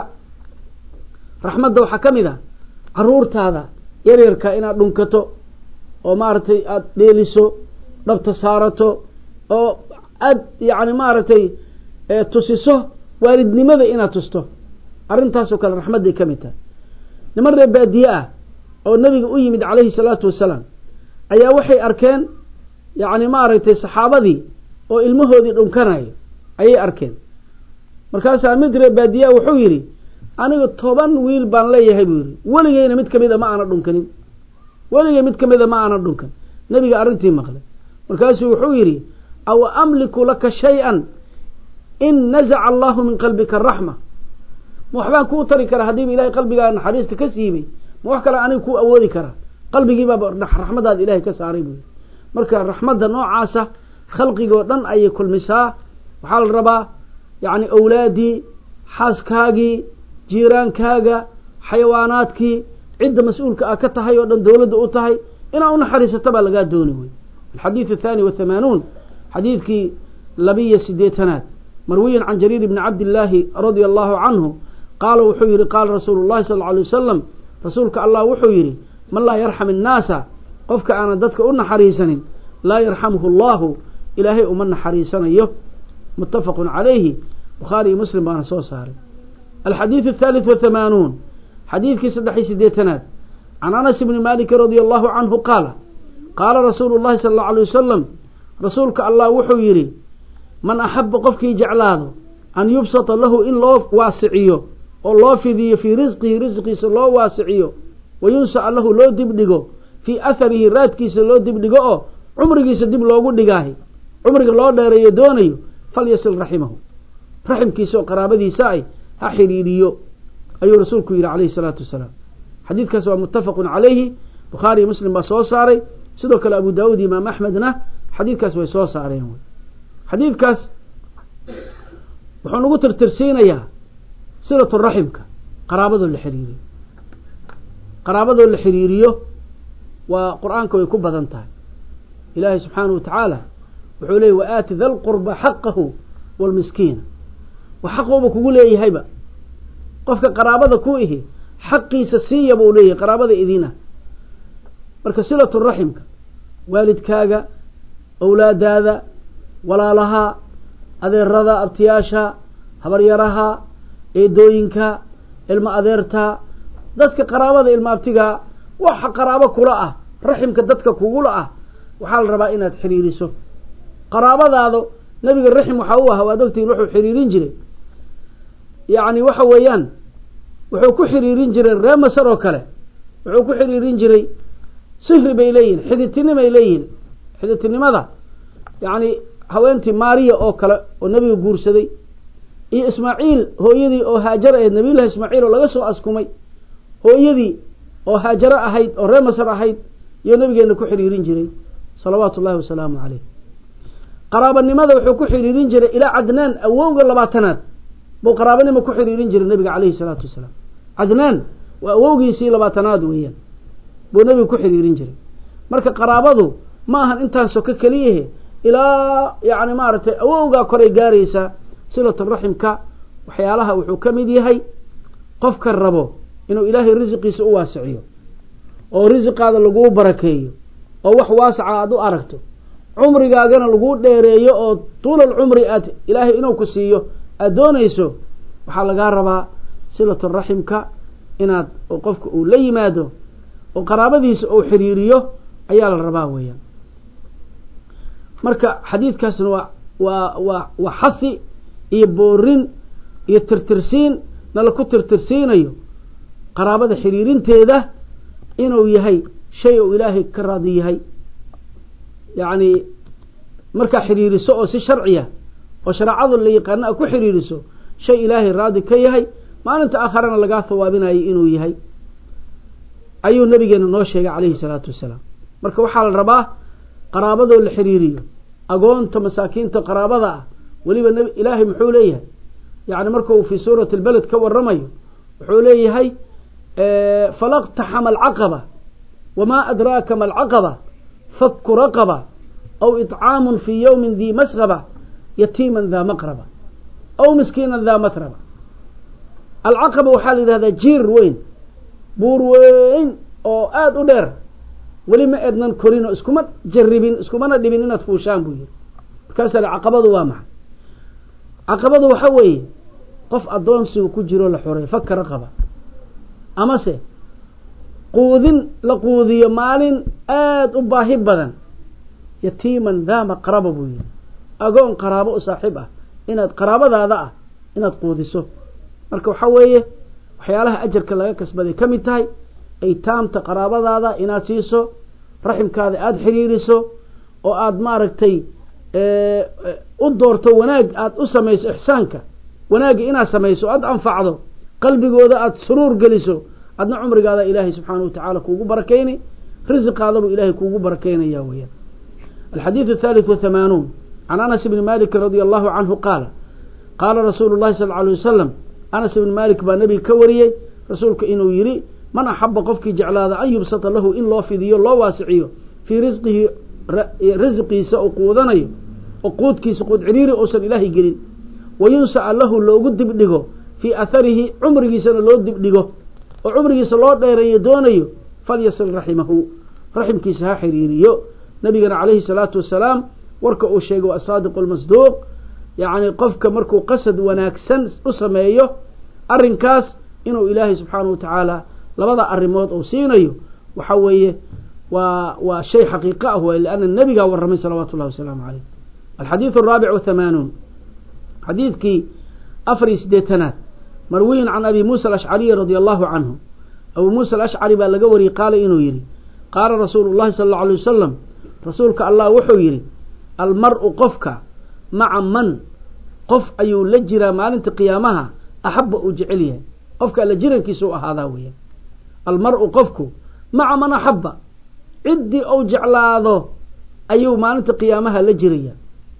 raxmadda waxa kamida caruurtaada yaryarka inaad dhunkato oo maartay aad dheeliso dhabta saarato oo aad yaani maartay ee tusiso waalidnimada inaad tusto arintaas oo kale raxmadday kamida niman reebaadiya oo nabiga u yimid kaleey salaatu wasalaam ayaa waxay arkeen yaani maartay saxaabadii oo ilmahoodii dhunkanay ayay arkeen markaas mid reebaadiya wuxuu yiri aniga toban wiil baan leeyahay buu yiri waligeena mid kamida ma aana dhunkanin waligee mid kamida ma aana dhunkan nabiga arintii maqlay markaas wuxuu yiri aw amliku laka shay'an in naza'a Allahu min qalbika ar-rahma waxbaan ku tari kara hadii ilaahay qalbiga naxariista ka siibay ma wax kale aniga ku awoodi kara qalbigiiba raxmadaad ilaahay ka saaray buu marka raxmadda noocaasa khalqiga oo dhan ay kulmisaa waxa la rabaa يعني أولادي حاسكاغي جيران كاغا حيواناتكي عدة مسؤول كأكتهاي ودن دولة أوتهاي إنا أنا حريصة تبا لقاد دوني. الحديث الثاني والثمانون حديث كي لبي سديتنات مروي عن جرير بن عبد الله رضي الله عنه قال وحيري قال رسول الله صلى الله عليه وسلم رسولك الله وحيري من لا يرحم الناس قفك أنا دتك أنا حريصا لا يرحمه الله إلهي أمن حريصا يه متفق عليه بخاري مسلم بان سو ساري. الحديث الثالث والثمانون حديث كي سدحي سديتنات عن أنس بن مالك رضي الله عنه قال قال رسول الله صلى الله عليه وسلم رسولك الله وحيري من أحب قفك جعلاده أن يبسط له إن الله واسعيه والله في ذي في رزقه رزقه سلو واسعيه وينسى له لو دبدقه في أثره راتكي سلو دبدقه عمرك سدب لو دقاهي عمرك الله داري دونيه فليصل رحمه رحم كيسو قرابدي ساي حريريو أيو رسولك عليه الصلاة والسلام حديث كسوى متفق عليه بخاري مسلم بسو ساري سيدوك أبو داود إمام أحمدنا حديث كسوى سو ساري حديث كاس وحنو قتر ترسينا يا سيرة الرحمك قرابده الحريري قرابده الحريريو وقرآنك ويكون بذنتها إلهي سبحانه وتعالى وحولي وآت ذا القرب حقه والمسكين وحقه بكقول إيه هيبة قفك قرابة كوئه حقي سسية بوليه قرابة إذينه مركسلة الرحم والد كاغا أولاد هذا ولا لها هذه الرضا ابتياشها هبر يراها إيدوينكا المأذيرتا dadka qaraabada ilmaabtiga waxa qaraabo kula ah raximka dadka kugula ah waxa la rabaa inaad xiriiriso qaraabadaado nabiga raxim waxa uu ahaa waadogtiin wuxuu xiriirin jiray yaani waxa weeyaan wuxuu ku xiriirin jiray reer Masar oo kale wuxuu ku xiriirin jiray sihri bay leeyihiin xididtinimo ay leeyihiin xididtinimada yaani haweentii Maariya oo kale oo nabiga guursaday iyo Ismaaciil hooyadii oo Haajar ee nabiga Ismaaciil oo laga soo askumay hooyadii oo Haajar ahayd oo reer Masar ahayd iyo nabigeena ku xiriirin jiray salawaatullaahi wa salaamu alayhi qaraabanimada wuxuu ku xiriirin jiray ila Adnaan awowga labaatanaad buu qaraabanimo ku xiriirin jiray nabiga calayhi salaatu wasalaam Adnaan waa awowgiisii labaatanaad weeyaan buu nabiga ku xiriirin jiray marka qaraabadu ma ahan intaan soo ka kaliye ila yaani maartay awowga koray gaaraysa silatu rahimka waxyaalaha wuxuu kamid yahay qofka rabo inuu ilaahay rizqiisa u waasiciyo oo rizqaada lagu barakeeyo oo wax waasaca aad u aragto umrigaagana lagu dheereeyo oo tuulal umri aad ilaahay inuu ku siiyo adoonayso waxa laga rabaa silatu rahimka inaad qofka uu la yimaado oo qaraabadiisa uu xiriiriyo ayaa la rabaa weeyaan marka xadiidkaasna waa waa waa waa xasi iyo boorin iyo tirtirsiin nala ku tirtirsiinayo qaraabada xiriirinteeda inuu yahay shay oo ilaahay ka raadi yahay yaani marka xiriiriso oo si sharciya oo sharaacadu la yaqaan ku xiriiriso shay ilaahay raadi ka yahay maalinta aakhirana laga thawaabinayo inuu yahay ayuu nabigeena noo sheegay calayhi salaatu wasalaam marka waxa la rabaa qaraabado la xiriiriyo agoonta masaakiinta qaraabada ah waliba nabi ilaahay muxuu leeyahay yaani markuu fi suurati al-balad ka waramayo wuxuu leeyahay falaqtahama al-aqaba wama adraka ma al-aqaba fakku raqaba aw it'aamun fi yawmin dhi masghaba yatiman dha maqraba aw miskinan dha matraba al-aqaba waxa la yiraahdaa jiir weyn buur weyn oo aad u dheer wali ma ednan korino iskuma jarribin iskuma dhibin inaad fuushaan buu yiri markaas al-aqabadu waa maxay aqabadu waxa weeye qof adoonsiga ku jiro la xoreey fakka raqaba ama se quudin la quudiyo maalin aad u baahi badan yatiiman daama qaraba buu yiri agoon qaraabo u saaxiib ah inaad qaraabadaada ah inaad quudiso marka waxa weeye waxyaalaha ajarka laga kasbaday kamid tahay ay taamta qaraabadaada inaad siiso raximkaada aad xiriiriso oo aad maaragtay ee u doorto wanaag aad u sameeyso ihsaanka wanaag inaad sameeyso aad anfacdo qalbigooda aad suruur galiso adna umrigaada ilaahay subhanahu wa ta'ala kuugu barakeeyni rizqaada ilaahay kuugu barakeynaya weeyaan الحديث الثالث والثمانون عن أنس بن مالك رضي الله عنه قال قال رسول الله صلى الله عليه وسلم أنس بن مالك بنبي كوريه رسولك إنه يري من أحب قفك جعل هذا أن يبسط له إن الله في ذي الله واسعيه في رزقه رزقه سأقودني وقودك سقود عريري أوصل إلهي قليل وينسع له لو قد بدقه في أثره عمره سنة لو بدقه وعمره صلى الله عليه دونه فليصل رحمه رحمك سها حريريه نبينا عليه الصلاة والسلام ورك أشيء الصادق المصدوق يعني قفك مركو قصد وناكسن أسميه أرنكاس إنه إلهي سبحانه وتعالى لبضع الرموت أو سينيه وحويه وشيء حقيقة هو لأن النبي قال والرمي صلوات الله وسلام عليه. الحديث الرابع والثمانون حديث كي أفريس ديتنات مروي عن أبي موسى الأشعري رضي الله عنه. أبو موسى الأشعري بلغوري قال إنه يري قال رسول الله صلى الله عليه وسلم رسولك الله وحو يري المرء قفك مع من قف أيو لجرى مالنت قيامها أحب أجعليه قفك لجرى كيسوء هذا ويا المرء قفك مع من أحب عدي أو جعل هذا أيو مالنت قيامها لجرية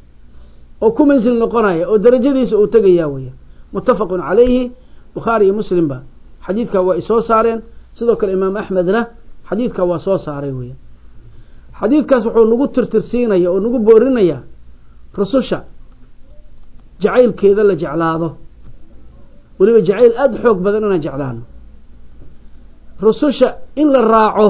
أو كمنزل نقنايا أو درجة ديس أو تقيا ويا متفق عليه بخاري مسلم با حديثك هو إسو سارين سيدوك الإمام أحمد له حديثك هو إسو ساري ويا حديثكاس wuxuu nagu tirtirsiinaya oo nagu boorinaya rususha jacaylkeeda la jeclaado waliba jacayl aad xoog badan inaan jeclaano rususha in la raaco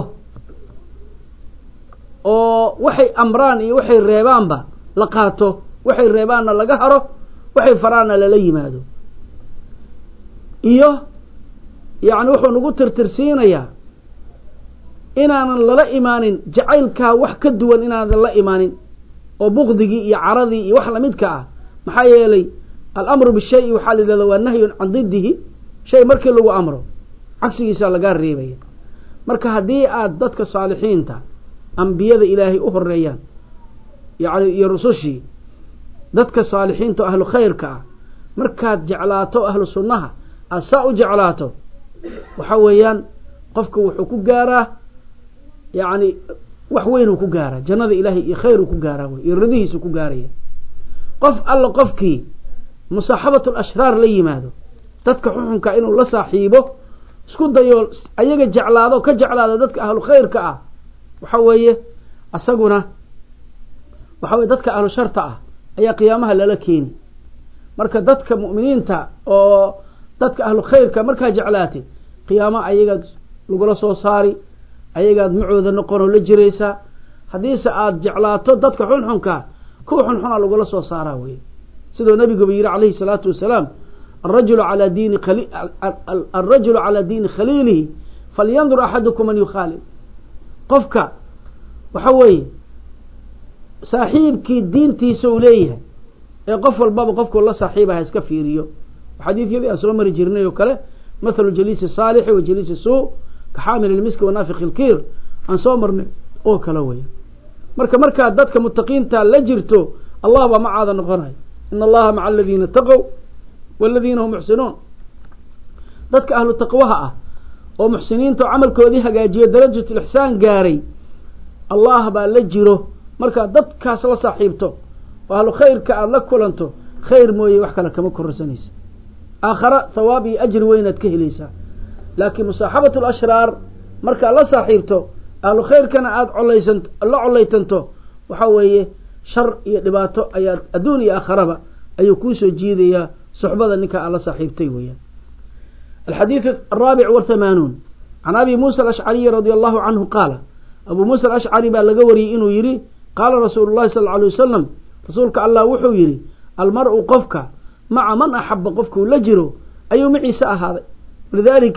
oo waxay amraan iyo waxay reebaanba la qaato waxay reebaanna laga haro waxay faraana la yimaado iyo يعني وحو نغو ترترسينيا inaanan lala imaanin jacaylkaa wax ka duwan inaanan la imaanin oo buqdigii iyo caradii iyo wax lamidka ah maxaa yeelay al-amru bishay waxa la yiraahdaa waa nahyu can diddihi shay markii lagu amro cagsigiisa laga reebay marka hadii aad dadka saalixiinta anbiyada ilaahay u horeeyaan yaani iyo rusushii dadka saalixiinta ahlu khayrka ah markaad jeclaato ahlu sunnaha asa u jeclaato waxa weeyaan qofku wuxuu ku gaaraa يعني وحوينه كجارة جنة إلهي يخير كجارة ويرضيه كجارية قف الله قفكي مصاحبة الأشرار لي ماذا تتكحهم كأنه لا صاحبه سكون ديول أيجا جعل هذا كجعل هذا دتك أهل خير كأ وحويه أسقنا وحوي دتك أهل شرطة أي قيامها للكين مركز دتك مؤمنين تا أو دتك أهل خير كمركز جعلاتي قيامة أيجا نقول صاري ayagaad macooda noqono la jireysa hadiise aad jeclaato dadka xun xunka ku xun xun lagu la soo saaraa way sidoo nabiga yiri kaleey salaatu wasalaam الرجل على دين خليل الرجل على دين خليله فلينظر احدكم من يخالف قفك وحوي صاحبك دينتيسو leeyahay ee qof walba qofku la saaxiibaha iska fiiriyo xadiiskii asoo mari jirnay oo kale مثل جليس الصالح وجليس السوء كحامل المسك ونافخ الكير أن صومرنا أو كلوية مركا مركا دتك متقين تا لجرتو الله ما عاد نقرأي إن الله مع الذين اتقوا والذين هم محسنون دتك أهل التقوى ومحسنين تو عمل كوديها جاجية درجة الإحسان قاري الله با لجره مركا دتك سلا صاحبته وأهل خير كأن كلنتو خير موي وحكا لك مكر سنيس آخر ثوابي أجر وينت كهليسا لكن مصاحبة الأشرار مركا الله صاحبته أهل خير كان عاد عليسنت الله عليتنته وحويه شر يدباته أي الدنيا آخرها أي كوسو جيدية صحبة النكاء الله صاحبتي ويا الحديث الرابع والثمانون عن أبي موسى الأشعري رضي الله عنه قال أبو موسى الأشعري بالغوري إنه يري قال رسول الله صلى الله عليه وسلم رسولك الله وحو يري المرء قفك مع من أحب قفك لجره أي معي ساء هذا لذلك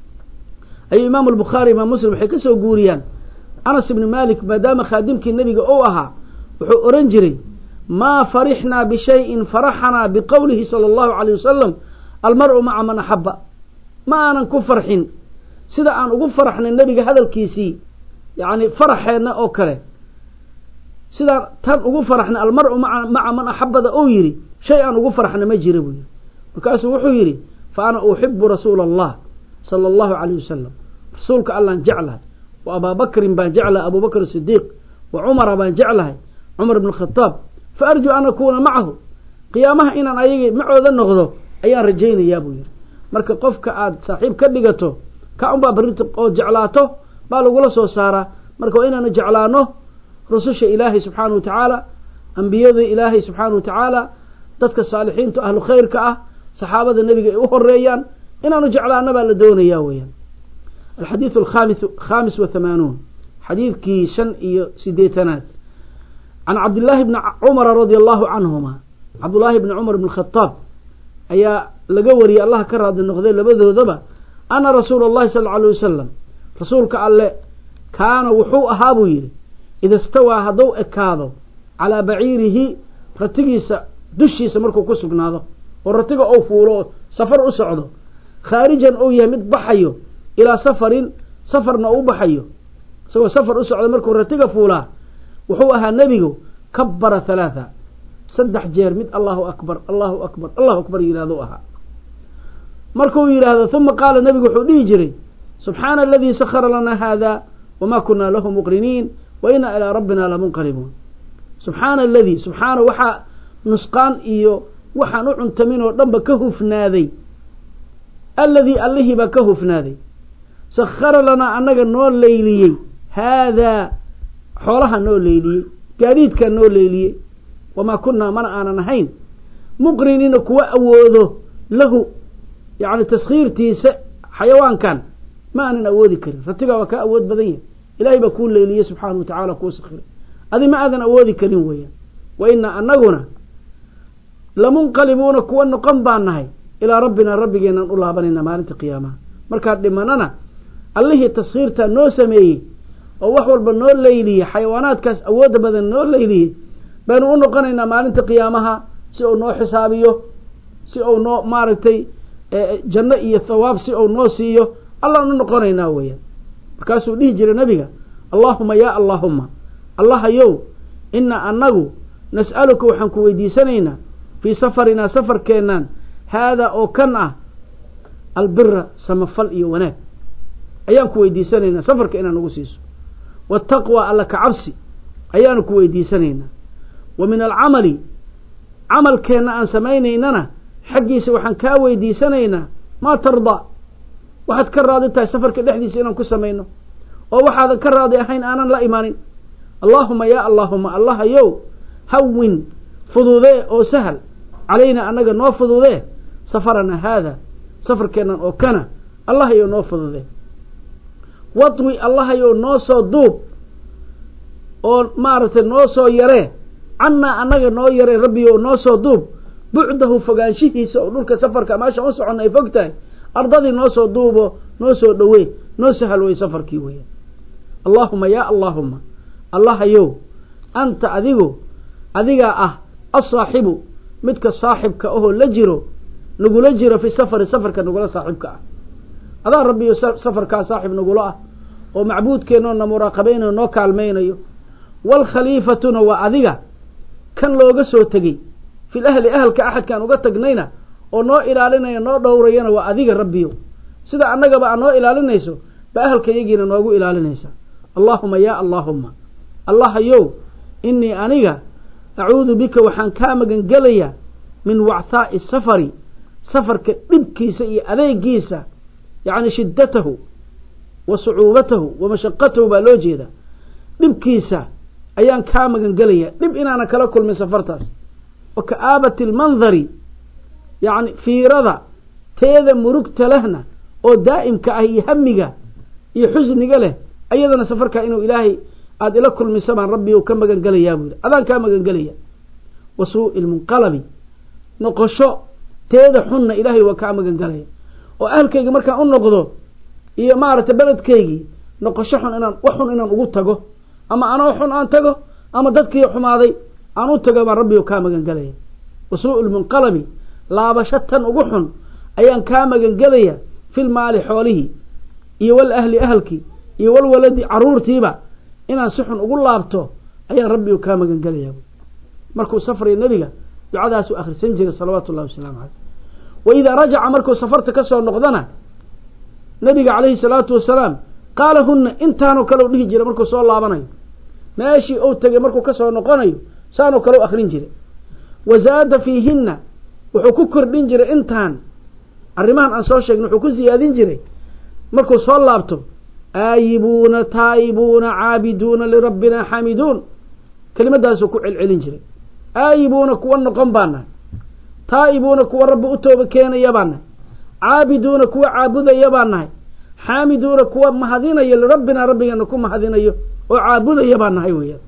أي إمام البخاري إمام مسلم حكسه قوريان أنس بن مالك مدام خادمك النبي أوها أورنجري ما فرحنا بشيء فرحنا بقوله صلى الله عليه وسلم المرء مع من أحب ما أنا نكفرحين سيدا أن أكفرحنا النبي هذا الكيسي يعني فرحنا أوكره سيدا تان أكفرحنا المرء مع مع من أحب ذا أويري شيء أن أكفرحنا ما يجري وكاسه وحويري فأنا أحب رسول الله صلى الله عليه وسلم رسولك الله جعله وأبا بكر بان جعله أبو بكر الصديق وعمر بان جعله عمر بن الخطاب فأرجو أن أكون معه قيامها إن أنا أيجي معه ذا النغضو أيان رجيني يا أبوي مركا قفك آد صاحب كدقته كأنبا بريت أو جعلاته بالو قول سو سارة مركا إن أنا جعلانه رسوش إلهي سبحانه وتعالى أنبياء إلهي سبحانه وتعالى ذاتك الصالحين تو أهل خير كأه صحابة النبي أهل ريان إن أنا جعلنا بالدون يا ويان الحديث الخامس خامس وثمانون حديث كيشن سيديتنات عن عبد الله بن عمر رضي الله عنهما عبد الله بن عمر بن الخطاب أيا لقوري الله كرد النقذين لبذو ذبا أنا رسول الله صلى الله عليه وسلم رسولك الله كان وحوء هابوير إذا استوى هدو إكاذو على بعيره رتقيس دشي سمركو كسقناذو ورتقو أو فولو سفر أسعدو خارجا أو يمد بحيو إلى سفر سفرنا أو بحيو سوى سفر أسعد مركو رتقى فولا وحوها النبي كبر ثلاثة سدح جير مد الله أكبر الله أكبر الله أكبر إلى ذوها مركو إلى هذا ثم قال النبي حولي جري سبحان الذي سخر لنا هذا وما كنا له مقرنين وإنا إلى ربنا لمنقلبون سبحان الذي سبحانه وحا نسقان إيو وحا نوع تمين ورنب كهف ناذي الذي الله بكهف ناذي سخر لنا أنك نور ليلي هذا حولها نور ليلي قاديد كان نور ليلي وما كنا من آنا نهين مقرنين كوا أوذو له يعني تسخير تيس حيوان كان ما أنا أوذي كريم فتقى وكا أوذ بذين إلهي بكون ليلي سبحانه وتعالى كوا سخير هذه ما أذن أوذي كريم ويا وإنا أنقنا لمنقلبون كوا نقم بانهي إلى ربنا ربنا نقول الله بنينا مالنت قيامة markaad dhimanana allihii tasxiirta noo sameeyey oo wax walba noo leyliyey xayawaanaadkaas awoodda badan noo leyliyey baynu u noqonaynaa maalinta qiyaamaha si uu noo xisaabiyo si uu noo maaragtay janno iyo thawaab si uu noo siiyo allaanu noqonaynaa weeyaan markaasuu dhihi jiray nabiga allaahuma yaa allaahumma allahayow ina annagu nas'aluka waxaan ku weydiisanaynaa fii safarinaa safarkeennaan haadaa oo kan ah albira samafal iyo wanaag ayaan ku weydiisanaynaa safarka inaad nagu siiso waataqwa alla ka cabsi ayaanu ku weydiisanaynaa wa min alcamali camalkeenna aan samaynaynana xaggiisa waxaan kaa weydiisanaynaa maa tardaa waxaad ka raadi tahay safarka dhexdiisa inaan ku samayno oo waxaadan ka raadi ahayn aanan la imaanin allaahuma yaa allaahuma allahayow hawin fududee oo sahal calaynaa annaga noo fududee safarana haada safarkeennan oo kana allahayow noo fududee wadwi allahayow noo soo duub oo maaragtay noo soo yaree cannaa annaga noo yaree rabbiyow noo soo duub bucdahu fogaanshihiisa oo dhulka safarka meeshaan u soconna ay fog tahay ardadii noo soo duubo noo soo dhowey noo sahal wey safarkii weeyaan allaahuma yaa allaahumma allahayow anta adigu adigaa ah asaaxibu midka saaxibka ahoo la jiro nagula jiro fi safari safarka nagula saaxibka ah adaa rabbiyo safarkaa saaxib nagula ah oo macbuudkeennoo na muraaqabaynayo noo kaalmaynayo waalkhaliifatuna waa adiga kan looga soo tegey fil ahli ahalka axadkaan uga tagnayna oo noo ilaalinaya noo dhowrayana waa adiga rabbiyo sida annagaba aad noo ilaalinayso ba ahalka yagiina noogu ilaalinaysa allaahuma yaa allaahumma allahayow innii aniga acuudu bika waxaan kaa magangelayaa min wacthaa'i safari safarka dhibkiisa iyo adeegiisa yacni shiddatahu wa sucuubatahu wa mashaqatahu baa loo jeedaa dhibkiisa ayaan kaa magangelayaa dhib inaanan kala kulmin safartaas wa ka'aabati almandari yacni fiirada teeda murugta lehna oo daa'imka ah iyo hamiga iyo xusniga leh ayadana safarkaa inuu ilaahay aada ila kulmisa baan rabbiyow ka magan gelayaa buu yidhi adaan kaa magan gelaya wa suu'i lmunqalabi noqosho teeda xunna ilaahay waa kaa magan gelaya oo ahalkayga markaan u noqdo iyo maaragtay beledkaygii noqosho xun inaan wax xun inaan ugu tago ama anoo xun aan tago ama dadkii xumaaday aan u tago baan rabbiyow kaa magan gelaya wa suu'i lmunqalabi laabasho tan ugu xun ayaan kaa magan gelaya fil maali xoolihii iyo wal ahli ahalkii iyo wal waladi caruurtiiba inaan si xun ugu laabto ayaan rabbigu kaa magan gelayaa markuu safray nabiga ducadaas uu akhrisan jiray salawaatu ullahi wasalaamu calayh wa idaa rajaca markuu safarta ka soo noqdana nabiga calayhi salaatu wasalaam qaala hunna intaanoo kale u dhihi jiray markuu soo laabanayo meeshii uu tegay markuu ka soo noqonayo saanoo kale u akhrin jiray wa zaada fiihinna wuxuu ku kordhin jiray intaan arrimahan aan soo sheegnay wuxuu ku siyaadin jiray markuu soo laabto aayibuuna taa'ibuuna caabiduuna lirabbina xaamiduun kelimadaasuu ku celcelin jiray aayibuuna kuwa noqon baa nahay taa'ibuuna kuwa rabbi u tooba keenaya baa nahay caabiduuna kuwa caabudaya baa nahay xaamiduuna kuwa mahadinaya lirabbina rabbigeena ku mahadinayo oo caabudaya baa nahay weeyaan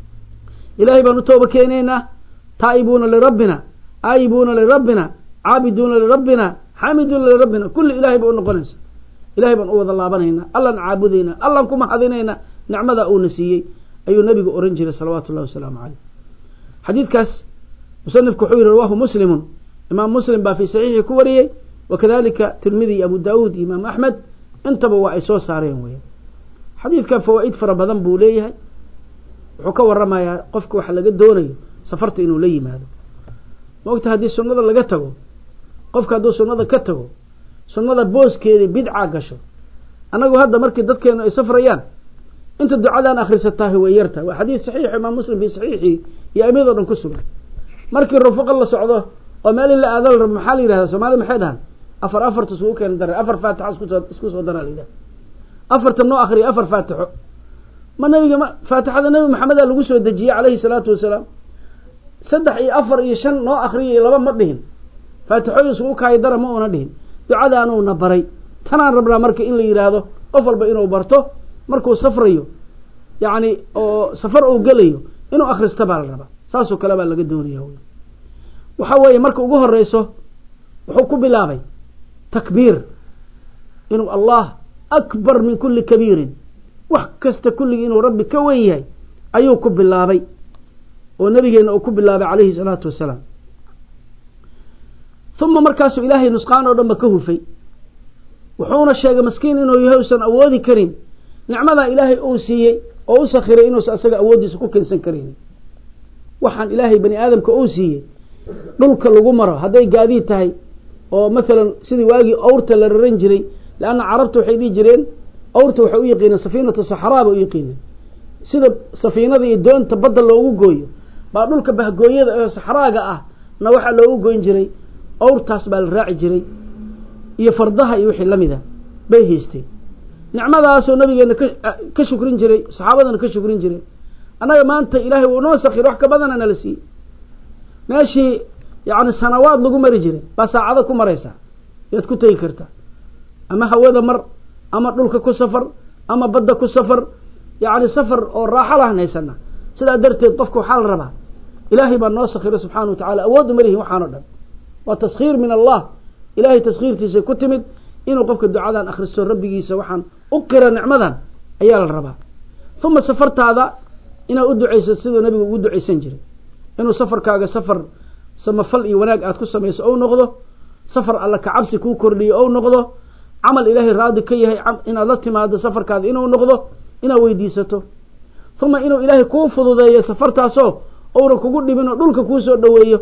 ilaahay baan u tooba keenaynaa taa'ibuuna lirabbina aayibuuna lirabbina caabiduuna lirabbina xaamiduuna lirabbina kulli ilaahay ba u noqonaysa ilahay baan u wada laabanaynaa allaan caabudaynaa allaan ku mahadinaynaa nicmada uuna siiyey ayuu nabigu oran jiray salawaatu ullahi wasalaamu caleyh xadiidkaas musanifku wuxuu yihi rawaahu muslimun imaam muslim baa fii saxiixii ku wariyey wakadalika tirmidi iyo abu daawuud iyo imaam axmed intaba waa ay soo saareen weya xadiidkan fawaa'id fara badan buu leeyahay wuxuu ka waramayaa qofka waxa laga doonayo safarta inuu la yimaado maogta haddii sunnada laga tago qofka hadduu sunnada ka tago sunnada booskeedii bidca gasho annagu hadda markii dadkeenu ay safrayaan inta ducadaan akhrisataahi way yarta waa xadiid saxiix imaam muslim fii saxiixii iyo aimiyadoo dhan ku sugan markii rufuqa la socdo oo meel in la aada la rabo maxaa la yidhahdaa soomaalida maxay dhahan afar afarta isugu keena dara afar faatixa iskusoo isku soo daraa la yidhaha afarta noo akhriya afar faatixo ma nabiga ma faatixada nabi maxamedaa lagu soo dejiyey calayhi salaatu wasalaam saddex iyo afar iyo shan noo akhriya iyo laba ma dhihin faatixooyin isugu kaayo dara ma una dhihin ducadaanuuna baray tanaan rabnaa marka in la yidhaahdo qof walba inuu barto markuu safrayo yacni oo safar uu gelayo inuu akhrista baa la rabaa saasoo kale baa laga doonaya wy waxaa weeye marka ugu horeyso wuxuu ku bilaabay takbiir إنه الله أكبر من كل كبير وحكست كل إنه ربي كويه أيو كب الله بي والنبي إنه كب الله عليه الصلاة والسلام ثم مركز إلهي نسقان ودم كهفي وحون الشيء مسكين إنه يهوسن أودي كريم نعمة إلهي أوسيي أو سخر إنه سأسق أودي سكوك إنسان كريم وحن إلهي بني آدم كأوسيي دولك اللغمرة هذا قادي تهي أو مثلا سيدي واقي أورت للرنجري لأن عربته حيدي جرين أورت وحو يقين سفينة الصحراء ويقين سيدي سفينة دي دون تبدل لوغو قوي بعد دولك بهقوية صحراء اه نوحا لوغو قوين جري أورتاس بالراعي جري يفرضها يوحي لمذا بيهيستي نعمة أسو نبي كشكرين جري صحابتنا كشكرين جري أنا ما أنت إلهي ونوسخي روح كبدنا أنا لسي ماشي يعني سنوات لقو مرجري بس عادكم مريسا يتكو تيكرتا أما هوذا مر أما دولك كو سفر أما بدا كو سفر يعني سفر أو راحة له نيسانا سيدا درتي طفكو حال ربا إلهي بنوسخي سبحانه وتعالى أود مريه وحانودا وتسخير من الله إلهي تسخير تيسي كتمد إنه قفك الدعاء دان أخرسو ربي سوحان أقر نعمة أيال الربا ثم سفرت هذا إنه أدعي سيدو نبي أدعي سنجري إنه سفر كاغا سفر سمفل إي وناق آتكو سميس أو نغضو سفر الله كعبسي كو كردي أو نغضو عمل إلهي رادي كيه إنه لاتم هذا سفر كاغا إنه نغضو إنه ويديسته ثم إنه إلهي كو فضو ذا سفر تاسو أو ركو قد بنا دولك كوسو دويه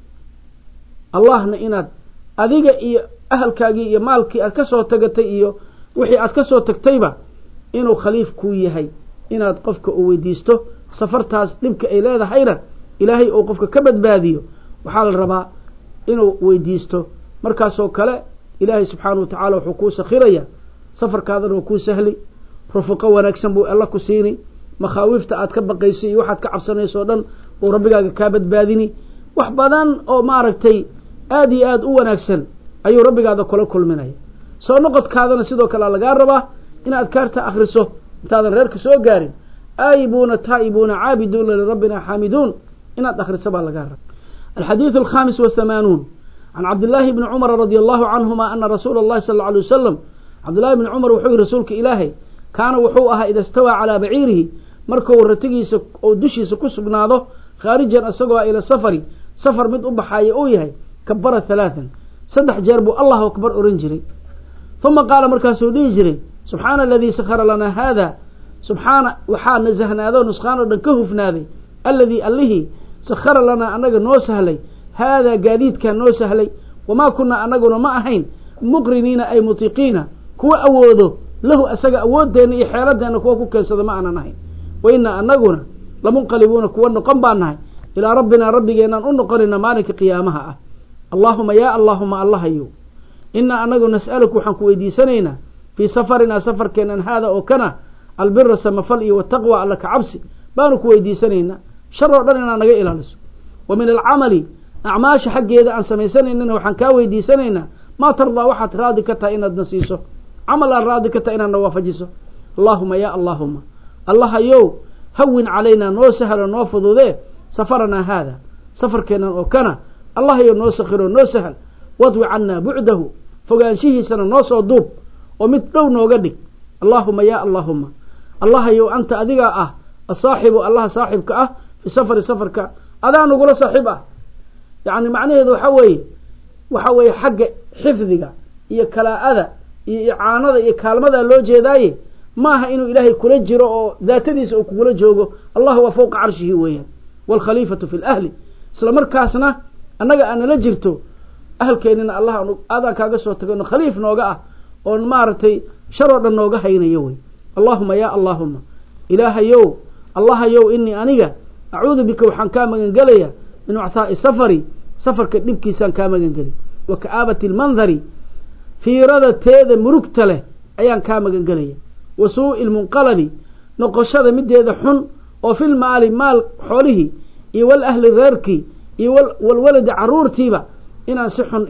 الله إناد أذيك إي أهل كاغي إي مالكي أكسو تغتي إيو وحي أكسو تكتيبا إنه خليف كويه هاي إناد قفك ويديسته سفر تاس لبك إلهي حيرا إلهي أو قفك كبد باديو وحال الربا إنه ويديسته مركاسو كلا إلهي سبحانه وتعالى وحكو سخيريا سفر كاذر وكو سهلي رفقا ونكسن بو الله كسيني مخاوفتا آد كبقيسي وحاد كعبساني سودان وربقا كابد باديني وحبادان أو ماركتي آدي آد او ونكسن أيو ربقا دا كلا كل مني سو نقط كاذنا سيدو كلا لغار ربا إن أذكارتا أخرسو انتاذا ريرك سو قارين آيبون تائبون عابدون لربنا حامدون إن أخرسو بالغار ربا الحديث الخامس والثمانون عن عبد الله بن عمر رضي الله عنهما أن رسول الله صلى الله عليه وسلم عبد الله بن عمر وحوي رسولك إلهي كان وحوءها إذا استوى على بعيره مركو ورتقيس أو دشيس كسبناده خارجا أسقوا إلى سفري سفر مد أبحاي أويهي كبر ثلاثا صدح جربوا الله أكبر أرنجري ثم قال مركز ديجري سبحان الذي سخر لنا هذا سبحان وحال نزهنا هذا ونسخان ودنكهف نادي الذي أله سخر لنا أنك نوسهلي هذا قاديد كان نوسهلي وما كنا أنك ما أهين مقرنين أي مطيقين كوا أوده له أساق أود دين إحيالات دين كوا كوكا سيدا ما أنا نهين وإنا أنقنا لمنقلبون كوا نقنبا نهين إلى ربنا ربي جينا نقرنا مالك قيامها اللهم يا اللهم الله يو إنا أنقنا نسألك وحنكو إيدي سنينا في سفرنا سفر كان هذا أو كان البر سمفلئي والتقوى لك عبسي بانكو إيدي سنينا شر لنا نجا إلى نسو ومن العمل أعماش حق إذا أن سميسنينا وحنكاو إيدي سنينا ما ترضى واحد راضي كتا إن نسيسه عمل الراضي كتا إن نوافجسه اللهم يا اللهم الله يو هون علينا نوسهل ونوفض ذي سفرنا هذا سفر كان وكان الله يو نوسخر ونوسهل وضوي عنا بعده فقال شيه سنة نوسو دوب ومتلو نوغدك اللهم يا اللهم الله يو أنت أذيك أه الصاحب الله صاحبك أه في سفر سفرك أذا نقول صاحبه يعني معناه ذو حوي وحوي حق حفظك إيا كلا أذى إيا عانض إيا كالمدى لو جيداي ماها إنه إلهي كل جرؤ ذات ديس أو كل جوجو الله هو فوق عرشه وين والخليفة في الأهل سلامر كاسنا أنك أنا لجرته أهل كيننا الله هذا كاجسوا تكون خليف نوجا أو مارتي شرط النوجا هين يوي اللهم يا اللهم إله يو الله يو إني أنيجا أعوذ بك وحن كامل جليا من عثاء سفري سفر كدب كيسان كامل جلي وكآبة المنظر في ردة هذا مركتله أيان كامل جليا وسوء المنقلب نقشة مد هذا حن وفي المال مال حوله يوال أهل غيركي يوال والولد عرور تيبا إن سحن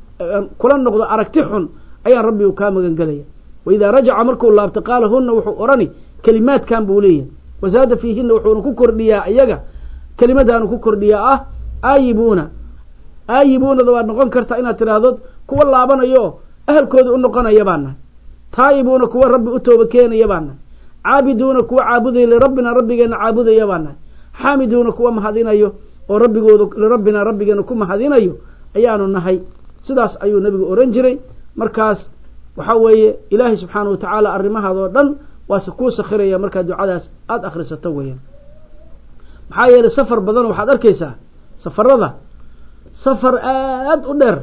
كلن نقض أركتحن أيان ربي وكامل جليا وإذا رجع مركو الله ابتقالهن وحو أراني كلمات كان بوليا وزاد فيهن وحو نكوكر ليا أيجا كلمات نكوكر ليا آه آيبونا آيبونا دوار نقون كرتا إنا ترادود كو الله أبانا يو أهل كود أنقنا يبانا taa'ibuuna kuwa rabbi u tooba keenaya baan nahay caabiduuna kuwa caabudaya lirabbina rabbigeena caabudaya baan nahay xaamiduuna kuwa mahadinayo oo rabbigooda lirabbina rabbigeena ku mahadinayo ayaanu nahay sidaas ayuu nabigu oran jiray markaas waxa weeye ilaahay subxaanahu wa tacaala arrimahaadoo dhan waase kuu sakhiraya markaa ducadaas aada akhrisato weeyaan maxaa yeelay safar badan waxaad arkaysaa safarada safar aad u dheer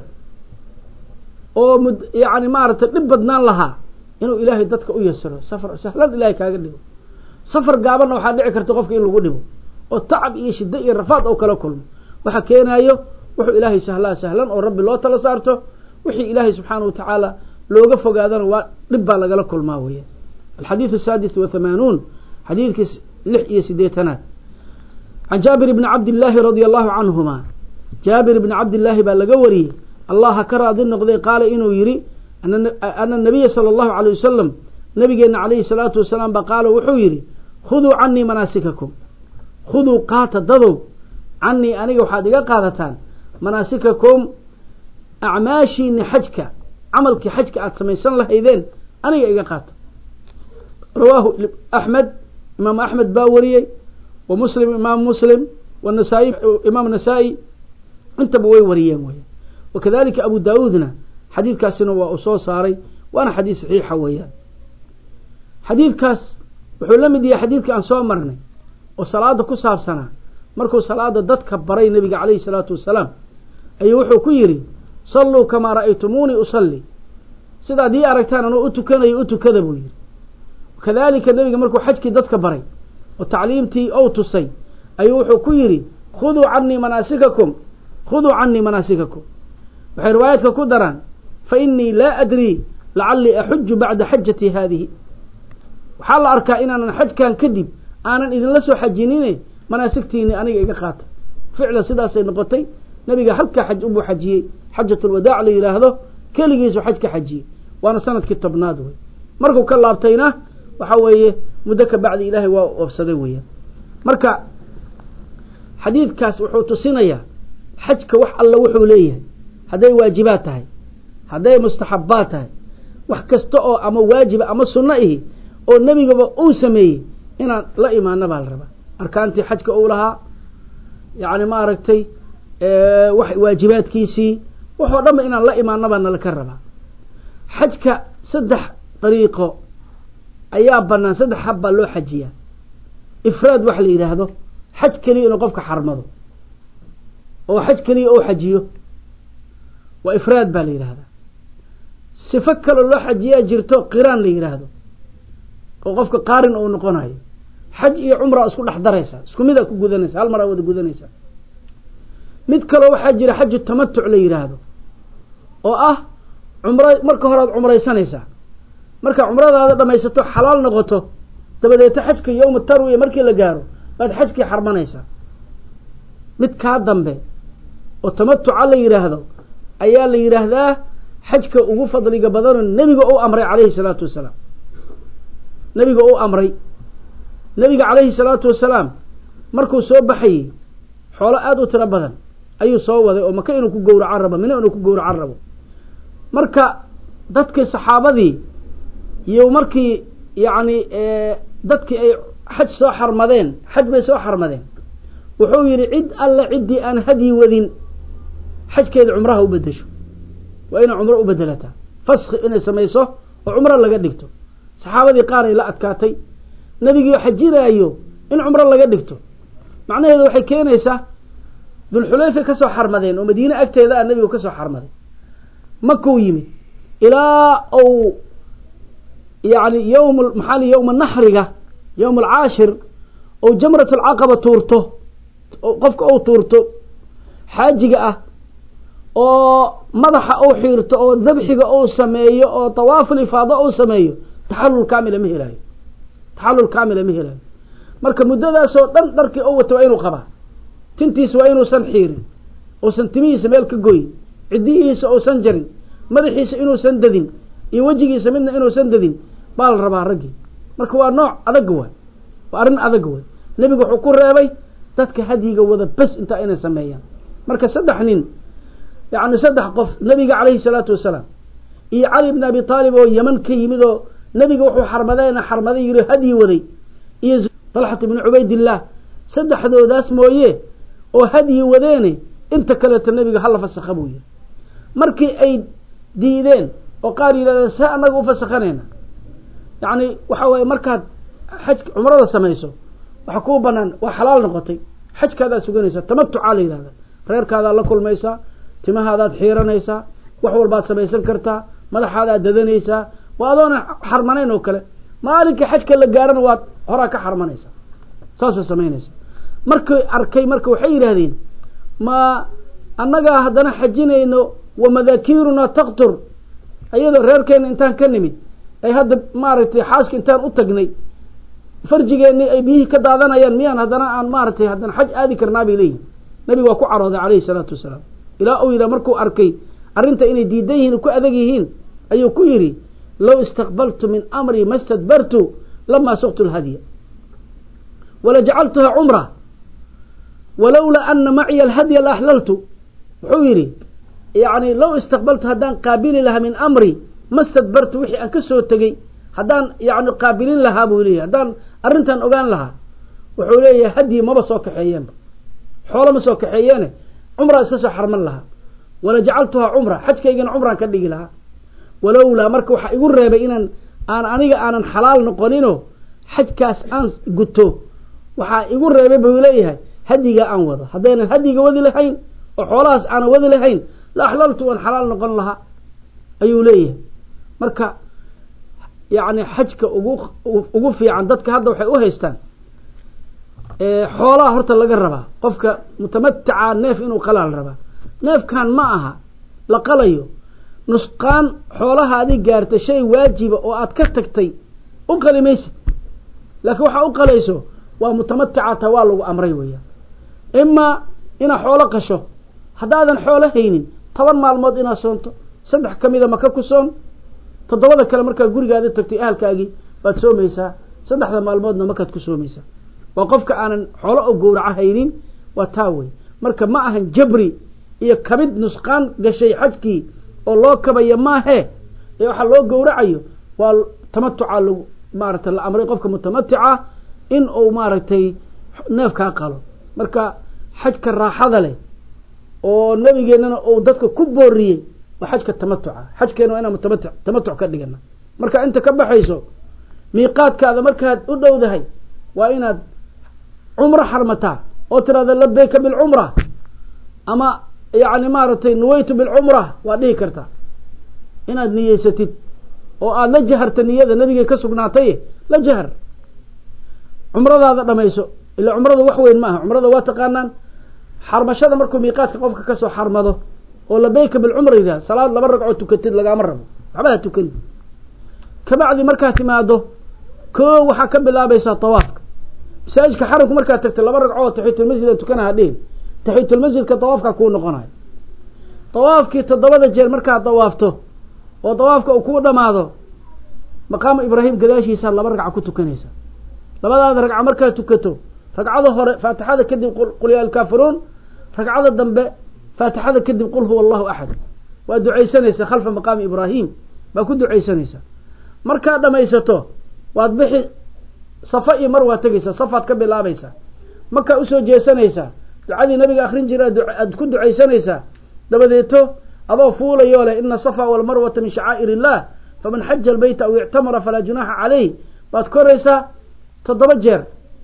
oo mud yacni maaragtay dhib badnaan lahaa inuu ilaahay dadka u yasiro safar sahlan ilaahay kaaga dhigo safar gaabanna waxaa dhici karta qofka in lagu dhibo oo tacab iyo shiddo iyo rafaad oo kala kulmo waxa keenayo wuxuu ilaahay sahlaa sahlan oo rabbi loo tala saarto wixii ilaahay subxaanahu wa tacaala looga fogaadana waa dhib baa lagala kulmaa weeyaan الحديث السادس وثمانون حديث لح يسديتنات عن جابر بن عبد الله رضي الله عنهما جابر بن عبد الله بالغوري الله كرا ذن قضي قال إنه يري أن أن النبي صلى الله عليه وسلم نبينا عليه الصلاة والسلام بقال وحويري خذوا عني مناسككم خذوا قات ضدوا عني أنا وحادقة قادتان مناسككم أعماشي نحجك عملك حجك أتسميسان الله إذن أنا إيقات رواه أحمد إمام أحمد باوري ومسلم إمام مسلم والنسائي إمام النسائي أنت بوي وريان ويا وكذلك أبو داودنا حديث كاسنا وأصول صاري وأنا حديث صحيح ويا حديث كاس وحلم دي حديث كان صوم مرني وصلاة كساب سنة مركو صلاة ضد كبري النبي عليه الصلاة والسلام أي وحو كيري صلوا كما رأيتموني أصلي سيدا دي أركتان أنه أتو كان يؤتو كذا بوير وكذلك النبي مركو حجك ضد كبري وتعليمتي أو تصي أي وحو كيري خذوا عني مناسككم خذوا عني مناسككم وحي روايتك كدران فإني لا أدري لعلي أحج بعد حجتي هذه وحال أركا إن أنا حج كان كذب أنا إذن لسو حجينيني مناسكتيني أنا إيقا خاطر فعلا سيدا سينقطي نبي حلك حج أبو حجي حجة الوداع لي هذا كل جيسو حجك حجي وأنا سنة كتبنا دوي مركو كلابتينه وحويه مدك بعد إلهي وفسدوية مركا حديث كاس وحو تصينيا حجك وح الله وحو ليه هذي واجباتها هذي مستحباتها وحكستو أما واجب أما سنئه أو النبي قبل أو سميه إن لا إيمان نبال ربا أركانتي حجك أولها يعني ما أركتي اه واجبات كيسي وحو رمى إن لا إيمان نبال نلكربا حجك سدح طريقه ayaa banaan saddex habba loo xajiya ifraad wax la yiraahdo xaj kaliya inuu qofka xarmado oo xaj kaliya oo xajiyo waa ifraad baa la yiraahdaa sifa kale loo xajiya jirto qiraan la yiraahdo oo qofka qaarin uu noqonayo xaj iyo umra isku dhex daraysa isku mid ah ku gudanaysa hal mar wada gudanaysa mid kale waxa jira xaj tamattu la yiraahdo oo ah umra marka hore aad umraysanaysa marka umradaada dhamaysato xalaal noqoto dabadeed xajka yawm tarwiya markii la gaaro baad xajkii xarmanaysa mid ka dambe oo tamattu la yiraahdo ayaa la yiraahdaa xajka ugu fadliga badan nabiga uu amray calayhi salaatu wasalaam nabiga uu amray nabiga calayhi salaatu wasalaam markuu soo baxay xoolo aad u tiro badan ayuu soo waday oo maka inuu ku gowraco rabo mina inuu ku gowraco rabo marka dadkii saxaabadii iyo markii yaani ee dadkii ay xaj soo xarmadeen xaj bay soo xarmadeen wuxuu yiri cid alla cidii aan hadi wadin xajkeeda umraha u bedesho waa in umra u bedelata fasx inay sameeyso oo umra laga dhigto saxaabadii qaar ay la adkaatay nabiga xajiraayo in umra laga dhigto macnaheedu waxay keenaysaa dul xulayfa ka soo xarmadeen oo madiina agteeda nabiga ka soo xarmaday makuu yimi ilaa oo يعني يوم المحل يوم النحر يوم العاشر أو جمرة العقبة تورته أو قفك أو تورته حاجة أو مضح أو حيرته أو ذبح أو سميه أو طواف الإفاضة أو سميه تحلل كامل مهلاي تحلل كامل مهلاي مركب مدة سو دم درك أو توينو قبا تنتي سوينو سنحير أو سنتميس ملك جوي عديس أو سنجري مدحيس إنه سنددين يوجهيس منه إنه سنددين baa la rabaa ragi marka waa nooc adag waa waa arin adag waa nabigu wuxuu ku reebay dadka hadiga wada bas inta inay sameeyaan marka saddex nin yaani saddex qof nabiga calayhi salaatu wasalaam iyo cali ibn abi taalib oo yaman ka yimid oo nabiga wuxuu xarmadayna xarmaday yiri hadii waday iyo talxat ibn ubaydillah saddexdoodaas mooye oo hadii wadeene inta kale ta nabiga hal fasakha buu yiri markii ay diideen oo qaar yiraahdo sa anagu u fasakhanayna yaani waxa way markaad xaj umrada sameeyso waxa ku banaan waa xalaal noqotay xajkaada suganaysa tamattu caleeyada reerkaada la kulmaysa timahaadaad xiiranaysa wax walba sameeysan kartaa madaxaada dadanaysa waadoona xarmanayn oo kale maalinka xajka la gaaran waa hora ka xarmanaysa saasoo sameeynaysa markay arkay markay waxay yiraahdeen ma annaga hadana xajinayno wa madakiruna taqtur ayada reerkeena intaan ka nimid ay hadda maartay xaaska intaan u tagnay farjigeena ay bihi ka daadanayaan miyaan hadana aan maartay hadana xaj aadi karnaa bilay nabiga waa ku carooday kaleey salaatu wasalaam ilaa uu ila markuu arkay arinta inay diidan yihiin ku adag yihiin ayuu ku yiri law istaqbaltu min amri mastadbartu lama suqtu alhadiya wala ja'altaha umra ولولا أن معي الهدي لأحللت حويري يعني لو استقبلت هدان قابلين لها من أمري ما استدبرت وحي أنكسو التقي هدان يعني قابلين لها بوليه هدان أرنتان أغان لها وحوليه هدي ما بسوك حيان حولا مسوك حيان عمره اسكسو حرمان لها ولا جعلتها عمره حج كيغان عمره كدق لها ولولا مركو يقول ريبا إنان أنا أنيقا أنا حلال نقونينو حج كاس أنس قلتو وحا يقول ريبا بوليه هديga aan wado hadayna hadiga wadi lahayn oo xoolaas aan wadi lahayn la xalaltu waan xalaal noqon laha ayuu leeyahay marka yaani xajka ugu ugu fiican dadka hadda waxay u haystaan ee xoolaha horta laga rabaa qofka mutamatti'a neef inuu qalaal rabaa neefkan ma aha la qalayo nusqaan xoolaha adi gaartay shay waajiba oo aad ka tagtay u qalimaysid laakiin waxa u qalayso waa mutamatti'a tawaal ugu amray weeyaa إما إن حول قشة هذا حوله هينين طبعا معلومات إن صنته صدق كم إذا ما كوسون تضوّد الكلام مركز جوري قاعد تكتي أهل كاجي بتسوي ميسا صدق هذا معلومات ما كت كوسون ميسا وقفك أنا حوله أجور عهينين وتاوي مركز معهن جبري يكبد نسقان قشي حجكي الله كبي ما هي يحلو جور عيو والتمتع على مارة الأمر قفك متمتعة إن أو مارتي نفك قالوا marka xajka raaxada leh oo nabigeenana oo dadka ku booriyay waa xajka tamattuca xajkeena waa inaan mutamattic tamattuc ka dhigana marka inta ka baxayso miiqaadkaada markaad u dhowdahay waa inaad umra xarmata oo tirada labbayka bil umra ama yaani maaratay nuwaytu bil umra waa dhigi karta inaad niyeysatid oo aad la jaharta niyada nabiga ka sugnaatay la jahar umradaada dhamayso إلا عمره وحوين معها عمره واتقانان حرمشة مركو ميقات قفك كسو حرمده ولا بيك بالعمر إذا صلاة لبرك عود تكتد لقى مرة عبها تكن كبعد مركات ماده كو وحكم بالله بيسا طوافك ساجك حرمك مركات تكتد لبرك عود تحيط المسجد تكنها هدين تحيط المسجد كطوافك أكون نقناي طوافك تضبط الجير مركات طوافته وطوافك أكون ماذا مقام إبراهيم قداشي يسال لبرك عكو تكنيسا لبدا ركعة مركات تكتو ركعة هور فاتحة كدب قل يا الكافرون ركعة الدنب فاتحة كدب قل هو الله أحد ودعي سنيسة خلف مقام إبراهيم ما كنت دعي سنيسة مركا لما يسته وأضبحي صفاء مروة تجيسة صفات كبل لابيسة مكة أسو جي سنيسة دعاني نبي آخرين جرا كنت دعي سنيسة دبديته أضاف فول يولا إن صفا والمروة من شعائر الله فمن حج البيت أو اعتمر فلا جناح عليه وأذكريسة تضبجر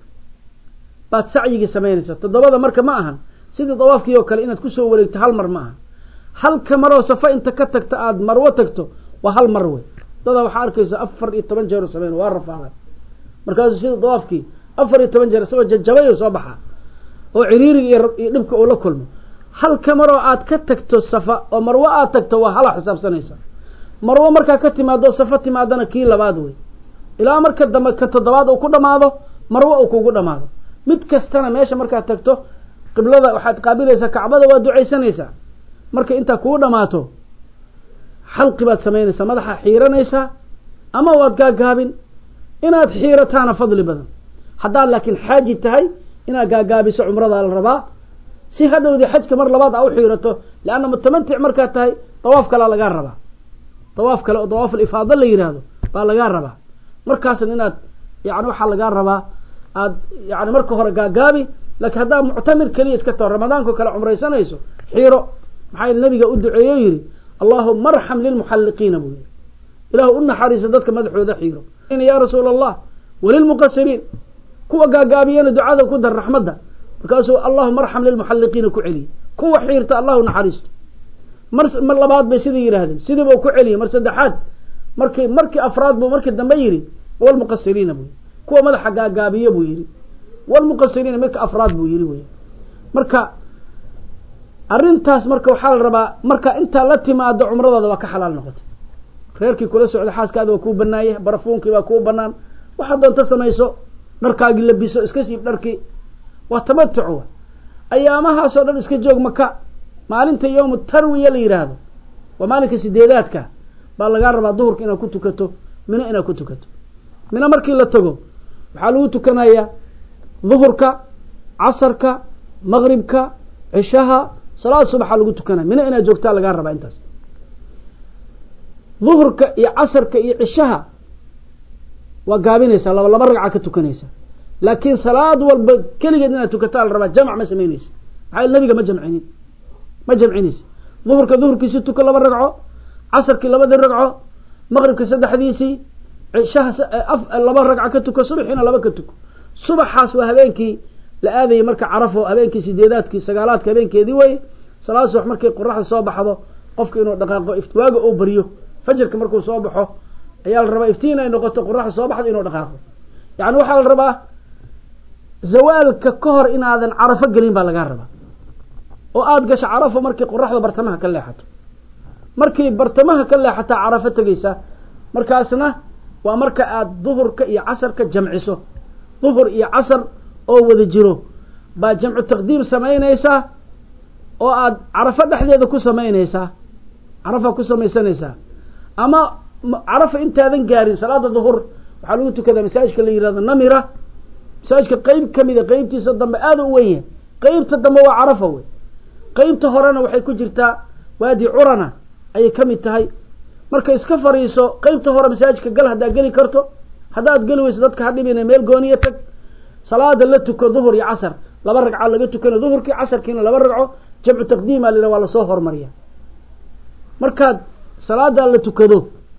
baad sacyiga sameynaysa todobada marka ma ahan sidii dawaafkii oo kale inaad ku soo wareegto hal mar ma aha halka mar oo safa inta ka tagta aad marwo tagto waa hal mar way dada waxa arkaysa afar iyo toban jeer sameyn waa rafaaday markaas sidii dawaafkii afar iyo toban jeer soo jajabay soo baxa oo ciriiriga iyo dhibka oo la kulmo halka mar oo aad ka tagto safa oo marwo aad tagto waa hala xisaabsanaysa marwo marka ka timaado safa timaadana kii labaad way ilaa marka dambe ka toddobaad oo ku dhamaado marwo oo kugu dhamaado mid kastana meesha marka tagto qiblada waxaad qaabilaysaa kacbada waa duceysanaysaa marka inta ku dhamaato xalqi baad sameynaysaa madaxa xiiranaysaa ama waad gaagaabin inaad xiirataana fadli badan hadaa laakiin xaaji tahay inaad gaagaabiso umrada la rabaa si hadhowdi xajka mar labaad aad u xiirato laana mutamattic marka tahay tawaaf kala laga rabaa طواف كلا طواف الإفاضة اللي يرادو بالغا ربا مركاس إناد يعني وحا لغا ربا أد يعني مركو هرقا قابي لك هذا معتمر كليس كتور رمضان كو كلا عمري سنة يسو حيرو محاي النبي قد عييري اللهم مرحم للمحلقين أبوه إله قلنا حارس ذاتك مدحو ذا حيرو يا رسول الله وللمقصرين كوا قابيين دعاء كود الرحمة ده وكاسو اللهم مرحم للمحلقين كعلي كوا حيرت الله نحارسته مرس من لبعض بسيدي يرهدن سيدي بو كعلي مرس دحاد مركي مركي أفراد بو مركي الدميري والمقصرين أبوه كوا مدح قابيه بو يري والمقصرين مركي أفراد بو يري وي مركا أرنتاس مركا وحال ربا مركا انت لاتي ما أدو عمرضا دا وكا حلال نقط خيركي كل سعود حاسك هذا وكو بنايه برفونكي وكو بنان وحد انت سميسو نركا لبيسو اسكسيب نركي وتمتعوا ايامها سو دن اسك جوج مكه maalinta يوم الترويه la yiraahdo waa maalinka sideedaadka baa laga rabaa duhurka inaad ku tukato mina inaad ku tukato mina markii la tago waxa lagu tukanaya duhurka casarka maghribka cishaha salaad subax lagu tukanaya mina inaad joogtaa laga rabaa intaas duhurka iyo casarka iyo cishaha waa gaabinaysa laba laba ragca ka tukanaysa laakiin salaad walba kaligeed inaad tukataa la rabaa jamc ma sameynaysa maxay nabiga ma jamcinin ما جمعينيس ظهر كظهر كيسي توك لبا رقعو عصر كي لبا رقعو مغرب كي سدح ديسي عشاء أف لبا رقعة كتوك صبح هنا لبا كتوك صبح حاس وهبينكي لآذي مركا عرفوا هبينكي سيديداتكي سقالاتك هبينكي ديوي صلاة صبح مركي قرح الصباح هذا قفك إنو دقاقو افتواق أو بريو فجر كمركو صباحو أيال الربا افتينا إنو قطو قرح الصباح إنو دقاقو يعني وحال الربا زوال ككهر إن هذا عرفة قليم بالغار ربا oo aad gasho carafo markii qorraxda bartamaha ka leexato markii bartamaha ka leexata carafo tagaysa markaasna waa marka aad duhurka iyo casarka jamciso duhur iyo casar oo wada jiro ba jamcu taqdiir sameeynaysa oo aad carafo dhexdeeda ku sameeynaysa carafa ku sameeysanaysa ama carafa intaadan gaarin salaada duhur waxa lagu tukadaa masaajidka la yiraahdo namira masaajidka qayb kamida qaybtiisa dambe aad u weyn qaybta dambe waa carafa weey qaybta horena waxay ku jirtaa waadi curana ay kamid tahay marka iska fariiso qaybta hore masaajidka gal hadaa gali karto hadaad gali weyso dadka hadhibina meel gooniya tag salaada la tuko duhur iyo casar laba ragca laga tukano duhurkii casarkiina laba ragco jamcu taqdiima lila wala soo hormariya markaad salaada la tukado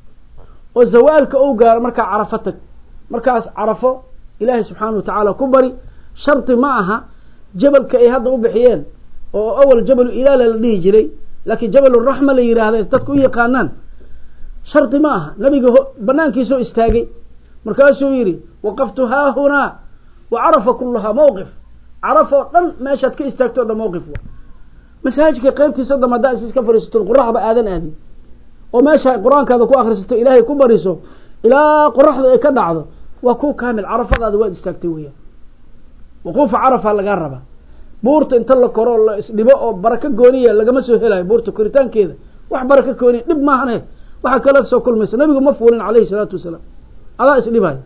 oo zawaalka uu gaar marka carafo tag markaas carafo ilaahay subhanahu wa ta'ala ku bari sharti ma aha jabalka ay hadda u bixiyeen oo awal jabal ilaala la dhihi jiray laakiin jabal rahma la yiraahdo dadku u yaqaanaan sharti ma aha nabiga banaankiisa istaagay markaasuu yiri waqaftu ha huna wa arafa kullaha mawqif arafa dhan meeshaad ka istaagto dhan mawqif wa masaajidka qaybtiisa damada iska fariisto quraxba aadan aadi oo meesha quraankaada ku akhrisato ilaahay ku bariso ilaa quraxda ay ka dhacdo waa ku kaamil arafadaada waa istaagtay weeyaan waquf arafa laga raba buurta inta la koro la isdhibo oo baraka gooniya lagama soo helayo buurta koritaankeeda wax baraka gooni dib ma ahane waxa kala soo kulmaysa nabigu ma fuulin calayhi salaatu wasalaam ala isdhibay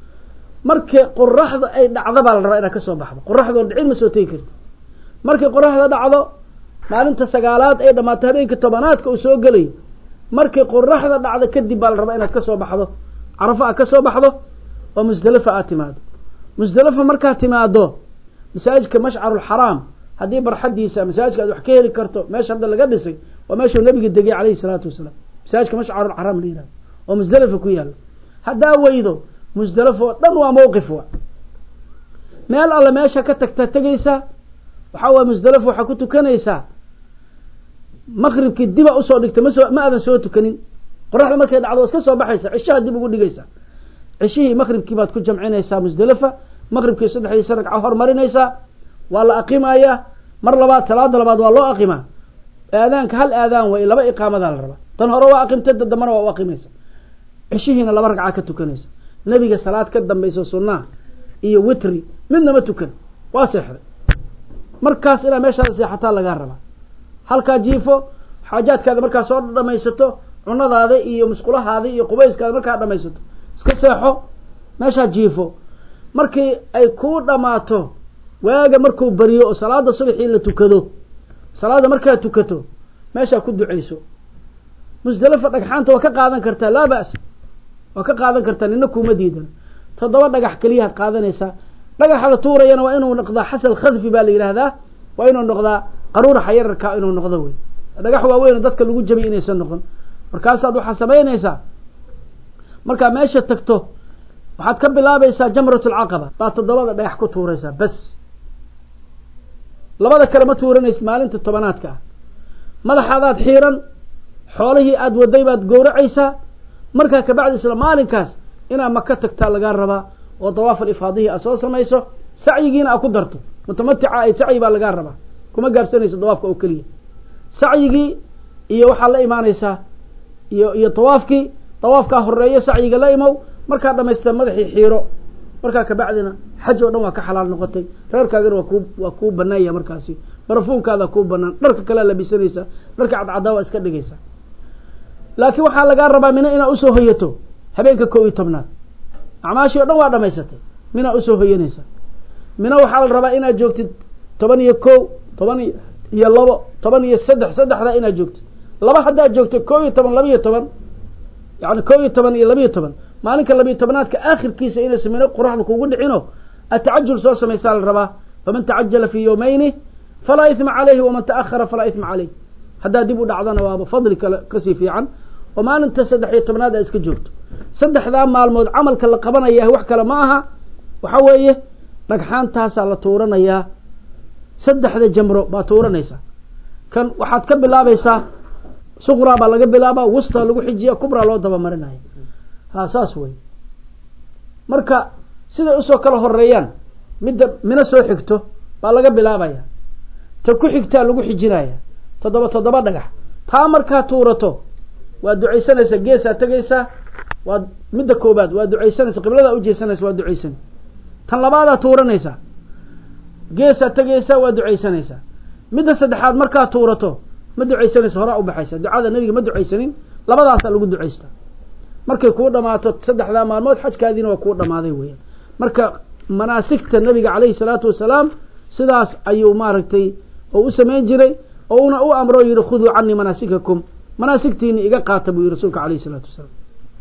markii qorraxda ay dhacdo baa la rabaa inaad ka soo baxdo qorraxda dhicin ma soo tagi kartid markii qorraxda dhacdo maalinta sagaalaad ay dhamaato habeenka tobanaadka uu soo galay markii qorraxda dhacdo kadib baa la rabaa inaad ka soo baxdo carafa ka soo baxdo oo musdalifa aad timaado musdalifa markaa timaado masaajidka mashcarul haram hadii barxadiisa masaajidka aad wax ka heli karto meesha hadda laga dhisay waa meesha nabiga degay calayhi salaatu wasalaam masaajidka mashcarul haram leeyahay oo musdalifa ku yaalo hadaa waydo musdalifa dhan waa mowqif waa meel alla meesha ka tagta tagaysa waxa waa musdalifa waxa ku tukanaysa maghribki diba u soo dhigtay ma aadan soo tukanin qorraxda markay dhacdo iska soo baxaysa cishaha dib ugu dhigaysa cishihii maghribki baad ku jamcinaysa musdalifa maghribki saddexdiisa ragca hormarinaysa waa la aqimaya mar labaad salaada labaad waa loo aqima aadaanka hal aadaan way laba iqaamada la raba tan hore waa aqimtay dadamana waa aqimaysa cishihiina laba ragca ka tukanaysa nabiga salaad ka dambayso sunnah iyo witri midna ma tukan waa seexday markaas ila meesha seexataa laga raba halka jiifo xaajaadkaada markaa soo dhamaysato cunadaada iyo musqulahaada iyo qubayskaada markaa dhamaysato iska seexo meesha jiifo markii ay ku dhamaato waaga markuu bariyo oo salaada subaxii la tukado salaada markaa tukato meesha ku duceyso musdalifa dhagxaanta waa ka qaadan kartaa laa ba'as waa ka qaadan kartaa nina kuma diidan toddoba dhagax kaliya had qaadanaysaa dhagaxda tuurayana waa inuu noqdaa xasal khadfi baa la yiraahdaa waa inuu noqdaa qaruura xayarka inuu noqdo way dhagax waa weyn dadka lagu jabiyo inaysan noqon markaas aad waxa sameynaysaa marka meesha tagto waxaad ka bilaabaysaa jamratul aqaba baa toddobada dhagax ku tuuraysaa bas labada kale ma tuuranaysid maalinta tobanaadka madaxaadaad xiiran xoolihii aad waday baad gowracaysaa markaa ka bacdi isla maalinkaas inaad maka tagtaa laga rabaa oo dawaaf al-ifaadihi aad soo samayso sacyigiina aad ku darto mutamatica ay sacyi baa laga rabaa kuma gaarsanayso dawaafka oo kaliya sacyigii iyo waxaa la imaanaysaa iyo iyo dawaafkii dawaafkaa horeeya sacyiga la imow markaa dhamaystaa madaxii xiiro markaa ka bacdina xaj oo dhan waa ka xalaal noqotay reerkaagana waa kuu waa kuu banaanya markaasi barafuunkaada kuu banaan dharka kale labisanaysa dharka cadcadaa waa iska dhigaysa laakiin waxaa lagaa rabaa mina inaad usoo hoyato habeenka kow iyo tobnaad acmaashii o dhan waa dhamaysatay minaa usoo hoyanaysa mina waxaa la rabaa inaad joogtid toban iyo kow toban iyo labo toban iyo saddex saddexdaa inaad joogtid laba haddaad joogto kow iyo toban laba iyo toban yani kow iyo toban iyo laba iyo toban maalinka labiyo tobnaadka aakhirkiisa inaysa mino qoraxda kugu dhicino atacajul soo samaysaa la rabaa faman tacajala fii yawmayni falaa isma calayhi waman ta'ahara falaa isma caleyh haddaad dib u dhacdana waaba fadli kale kasii fiican oo maalinta saddex iyo tobnaad aad iska joogto saddexdaa maalmood camalka la qabanaya wax kale ma aha waxa weeye dhagxaantaasaa la tuuranayaa saddexda jamro baa tuuranaysaa kan waxaad ka bilaabaysaa suqraa baa laga bilaabaa wustaa lagu xijiya kubraa loo dabamarinaya ha saas wey marka siday usoo kala horeeyaan midda mina soo xigto baa laga bilaabaya ta ku xigtaa lagu xijinaya toddoba toddoba dhagax taa markaa tuurato waa ducaysanaysaa geesaa tegaysaa waa midda koobaad waa ducaysanaysa qibladaa ujeesanaysa waa ducaysan tan labaadaa tuuranaysaa geesaa tegaysaa waa ducaysanaysaa midda saddexaad markaa tuurato ma ducaysanaysa horaa u baxaysa ducada nabiga ma ducaysanin labadaasaa lagu ducaystaa markay kuu dhamaato saddexdaa maalmood xajkaadiina waa kuu dhamaaday weeyaan marka manaasigta nabiga calayhi salaatu wasalaam sidaas ayuu maaragtay oo u samayn jiray oo una u amro yidhi khuduu canii manaasikakum manaasigtiini iga qaata buu yihi rasuulka calayhi salaatu wasalaam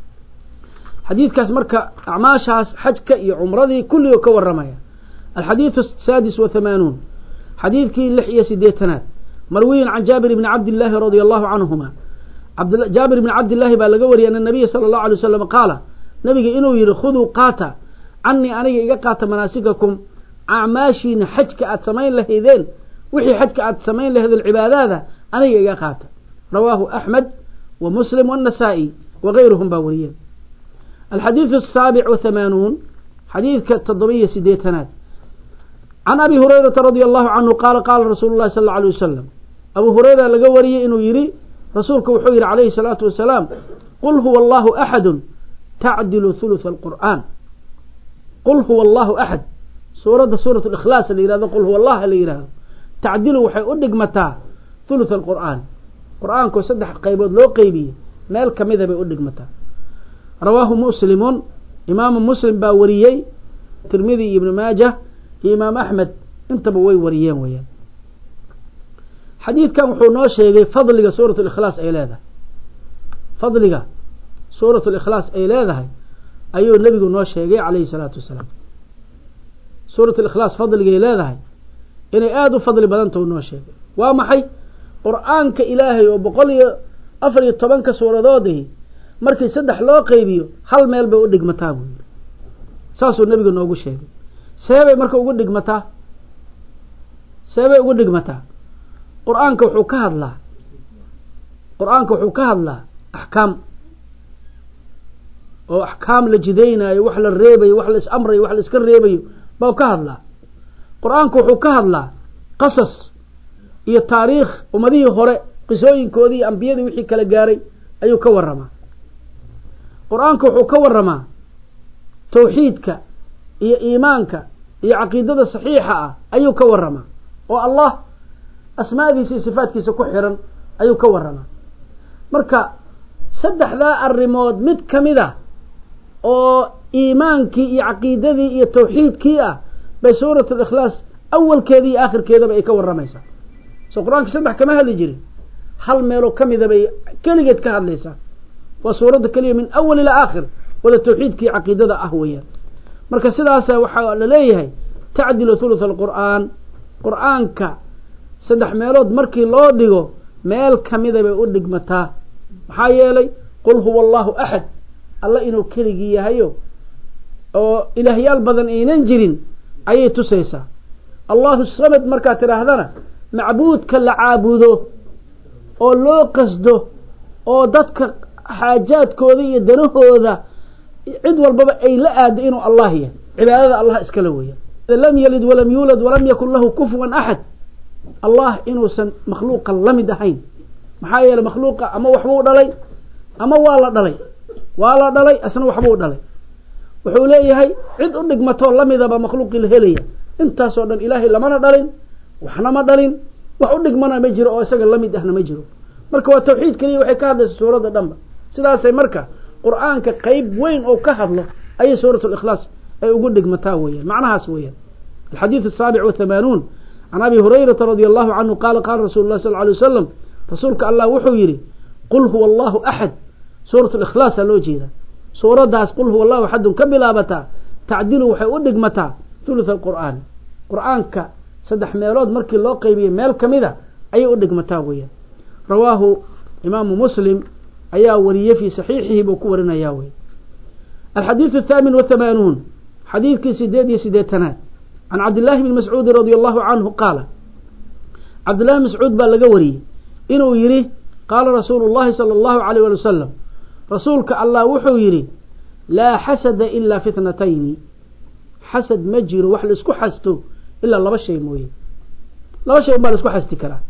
xadiidkaas marka acmaashaas xajka iyo cumradii kulligoo ka warramaya alxadiidu asaadis wa hamaanuun xadiidkii lix iyo sideetanaad marwiyin can jaabir bni cabdillaahi radia allahu canhuma jaabir bni cabdillaahi baa laga wariyay ana nabiya sala allahu alay wasalam qaala nabiga inuu yihi khuduu qaata canii aniga iga qaata manaasikakum acmaashiina xajka aad samayn lahaydeen wixii xajka aad samayn lahaydeen cibaadaada aniga iga qaata rawaahu axmed wa muslim waannasaa'i wagayruhum baa wariyeen alxadiidu asaabic wahamaanuun xadiidka toddobiyo sideetanaad can abi hurayrata radia allahu canhu qaala qaala rasuulu llahi sal alla alay wasalam abu hurayra laga wariyey inuu yihi rasuulku wuxuu yihi calayhi salaatu wasalaam qul huwa allahu axadun tacdilu hulutha alqur'aan qul huwa allahu axad suuradda suurat likhlaas la yihahdo qul huwa allah la yihahdo tacdilu waxay u dhigmataa hulutha alqur'aan qur'aankoo saddex qaybood loo qeybiyey meel kamida bay u dhigmataa rawaahu muslimun imaamu muslim baa wariyey tirmidi iyo ibnu maajah iyo imaam axmed intaba way wariyeen weyaan xadiidkan wuxuu noo sheegay fadliga suurat likhlaas ay leedahay fadliga suurat likhlaas ay leedahay ayuu nebigu noo sheegay calayhi salaatu wasalaam suurat likhlaas fadligay leedahay inay aada u fadli badantah noo sheegay waa maxay qur-aanka ilaahay oo boqol iyo afar iyo tobanka suuradoodii markii saddex loo qeybiyo hal meel bay u dhigmataa buu yiri saasuu nebigu noogu sheegay seebay marka ugu dhigmataa seebay ugu dhigmataa qur-aanka wuxuu ka hadlaa qur-aanka wuxuu ka hadlaa axkaam oo axkaam la jidaynaayo wax la reebayo wax la is amrayo wax la iska reebayo baa ka hadlaa qur-aanka wuxuu ka hadlaa qasas iyo taariikh ummadihii hore qisooyinkoodii iyo ambiyadii wixii kala gaaray ayuu ka waramaa qur-aanka wuxuu ka waramaa tawxiidka iyo iimaanka iyo caqiidada saxiixa ah ayuu ka waramaa oo allah asmaadiisa iyo sifaadkiisa ku xiran ayuu ka waramaa marka saddexdaa arrimood mid kamid a oo iimaankii iyo caqiidadii iyo tawxiidkii ah bay suurat likhlaas awalkeeda iyo aakhirkeedaba ay ka waramaysaa soo qur-aanka saddex kama hadli jirin hal meelo kamida bay kaligeed ka hadlaysaa waa suurada kaliya min awal ila aakhir wada tawxiidkii caqiidada ah weeyaan marka sidaas waxa la leeyahay tacdilu thuluth alqur'aan qur'aanka saddex meelood markii loo dhigo meel kamida bay u dhigmataa maxaa yeelay qul huwa allahu ahad alla inuu keligii yahayo oo ilaahyaal badan aynan jirin ayay tusaysaa allahu samad markaa tiraahdana macbuudka la caabudo oo loo qasdo oo dadka xaajaadkooda iyo danahooda cid walbaba ay la aado inuu allah yahay cibaadada allah iska la weeyo lam yalid walam yulad walam yakul lahu kufuwan ahad allah inuusan makhluuqa lamid ahayn maxaa yeelay makhluuqa ama waxbuu dhalay ama waa la dhalay waa la dhalay asna waxbuu dhalay wuxuu leeyahay cid u dhigmato lamidaba makhluuqii la helaya intaas oo dhan ilaahay lamana dhalin waxna ma dhalin wax u dhigmana ma jiro oo isaga lamid ahna ma jiro marka waa tawxiid kaliya waxay ka hadlaysaa suurada dhanba sidaasay marka qur'aanka qayb weyn oo ka hadlo ay suuratul ikhlas ay ugu dhigmataa weeyaan macnahaas weeyaan الحديث السابع والثمانون عن أبي هريرة رضي الله عنه قال قال رسول الله صلى الله عليه وسلم رسولك الله وحو يري قل هو الله أحد سورة الإخلاص لو جيدا سورة داس قل هو الله أحد كبلابتا تعديل وحي أدق متى ثلث القرآن قرآنك سدح ميلود مركي الله قيبية ميل كمذا أي أدق متى ويا رواه إمام مسلم أيا وريه في صحيحه بكورنا ياوي الحديث الثامن والثمانون حديث كسيدات يسيداتنا عن عبد الله بن مسعود رضي الله عنه قال عبد الله بن مسعود بالغوري إنه يري قال رسول الله صلى الله عليه وسلم رسولك الله وحو يري لا حسد إلا في اثنتين حسد مجر وحل اسكو حسته إلا لبا شيء موي لبا شيء ما اسكو حستي كرا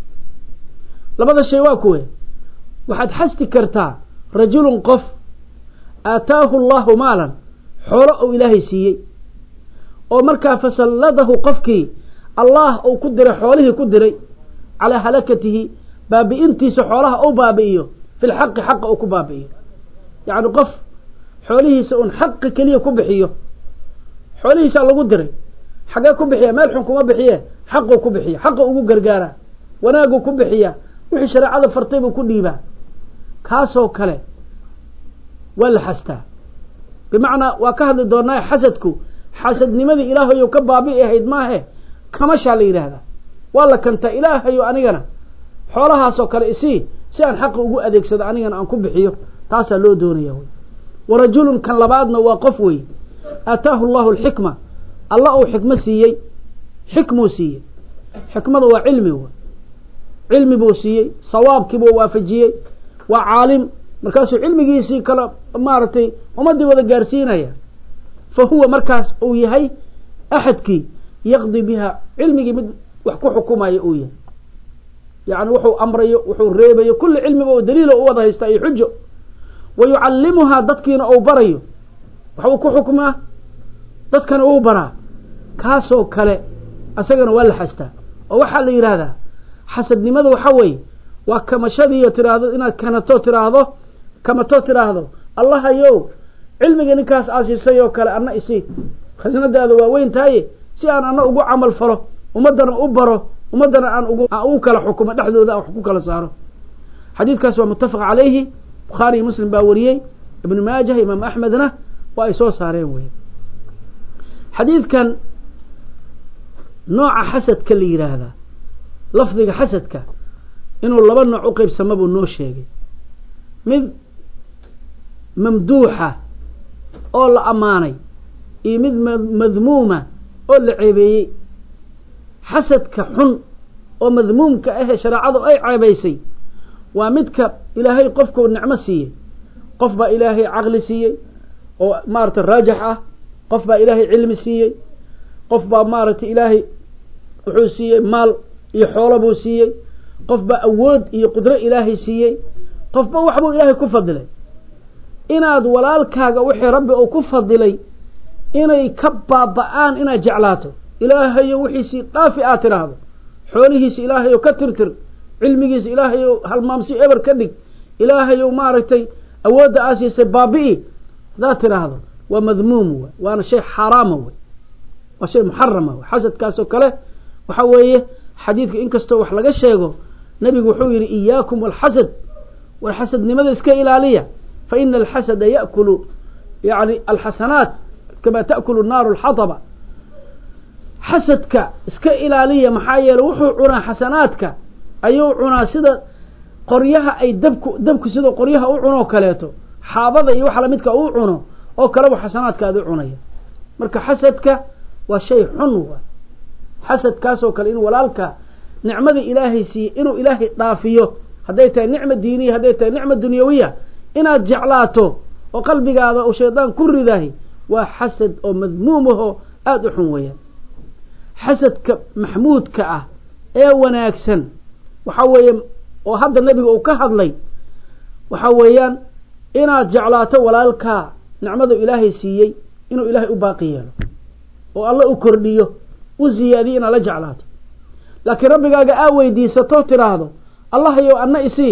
لبا شيء واكوه وحد حستي كرتا رجل قف آتاه الله مالا حوله إلهي سيي oo markaa fasalladahu qofkii allah uu ku diray xoolihii ku diray ala halakatihi baabiintiisa xoolaha uu baabiiyo fil haqq haqq uu ku baabiiyo yaani qof xoolihiisa un haqq kaliya ku bixiyo xoolihiisa lagu diray xaga ku bixiya meel xun kuma bixiye haqq ku bixiya haqq ugu gargaara wanaagu ku bixiya wixii shariicada fartay buu ku dhiibaa kaasoo kale wala hasta bimaana waa ka hadli doonaa xasadku xasadnimadii ilaahay uu ka baabi'i ahayd maahe kama shaal yiraahdaa wala kanta ilaahay anigana xoolahaas oo kale isii si aan xaq ugu adeegsado anigana aan ku bixiyo taas loo doonayaa way warajulun kan labaadna waa qof way ataahu Allahu al-hikma Allah uu xikma siiyay xikmu siiyay xikmadu waa cilmi waa cilmi buu siiyay sawaabkii buu waafajiyay waa caalim markaas cilmigiisii kala maartay ummadii wada gaarsiinaya فهو مركز أو يهي أحدك يقضي بها علمي مد وحكو حكومة يؤية يعني وحو أمري وحو الريبي كل علم ودليل ووضع يستعي حجه ويعلمها ضدكين أو بري وحو كو حكومة ضدكين أو برا كاسو كالي أساقنا ولا حستا ووحا لي هذا حسد لماذا وحوي وكما شذي تراهضو إنا كانتو تراهضو كما تو تراهضو الله يو علمي نكاس أساسي oo kale ana isi khasnadaada waa weyn tahay si aan ana ugu amal falo umadana u baro umadana aan ugu u kala xukumo dhaxdooda wax ku kala saaro xadiidkaas waa muttafaq alayhi bukhari muslim baa wariyay ibn majah imam ahmedna waa ay soo saareen way xadiidkan nooca xasadka la yiraahdo lafdiga xasadka inuu laba nooc u qaybsamo buu noo sheegay mid mamduuxa oo la amaanay iyo mid madmuuma oo la ceebeeyay xasadka xun oo madmuumka ah shariicadu ay ceebaysay waa midka ilaahay qofku nicmo siiyay qof baa ilaahay aqli siiyay oo maarta raajax ah qof baa ilaahay cilmi siiyay qof baa maarta ilaahay wuxuu siiyay maal iyo xoolo buu siiyay qof baa awood iyo qudro ilaahay siiyay qof baa wax buu ilaahay ku fadilay inaad walaalkaaga wixii rabbi uu ku fadilay inay ka baaba'aan inaad jeclaato ilaahay wixiisi dhaafi aad tiraahdo xoolihiisa ilaahay ka tirtir cilmigiisa ilaahay halmaamsi eber ka dhig ilaahay maaragtay awoodda aasiisay baabi'i daa tiraahdo waa madmuum waana shay xaraam waa shay muharram xasadkaas oo kale waxa weeye xadiidka in kasto wax laga sheego nabigu wuxuu yidhi iyaakum walxasad war xasadnimada iska ilaaliya fa ina alxasada ya'kulu yani alxasanaat kama ta'kulu naaru alxataba xasadka iska ilaaliya maxaa yeele wuxuu cunaa xasanaadka ayuu cunaa sida qoryaha ay dabku dabku sida qoryaha u cuno kaleeto xaabada iyo waxa lamidka uu cuno oo kale wax xasanaadkaadu cunaya marka xasadka waa shay xun waa xasadkaas oo kale in walaalka nicmada ilaahay si inuu ilaahay dhaafiyo haday tahay nicmo diiniya haday tahay nicmo dunyawiya inaad jeclaato oo qalbigaada oo sheedaan ku ridahay waa xasad oo madmuumaho aad u xun weeyaan xasadka maxmuudka ah ee wanaagsan waxa weeye oo hadda nabiga uu ka hadlay waxa weeyaan inaad jeclaato walaalka nicmada ilaahay siiyay inuu ilaahay u baaqi yeelo oo alla u kordhiyo u ziyaadiyo inaad la jeclaato laakiin rabbigaaga aa weydiisato tiraahdo allah yow anna isii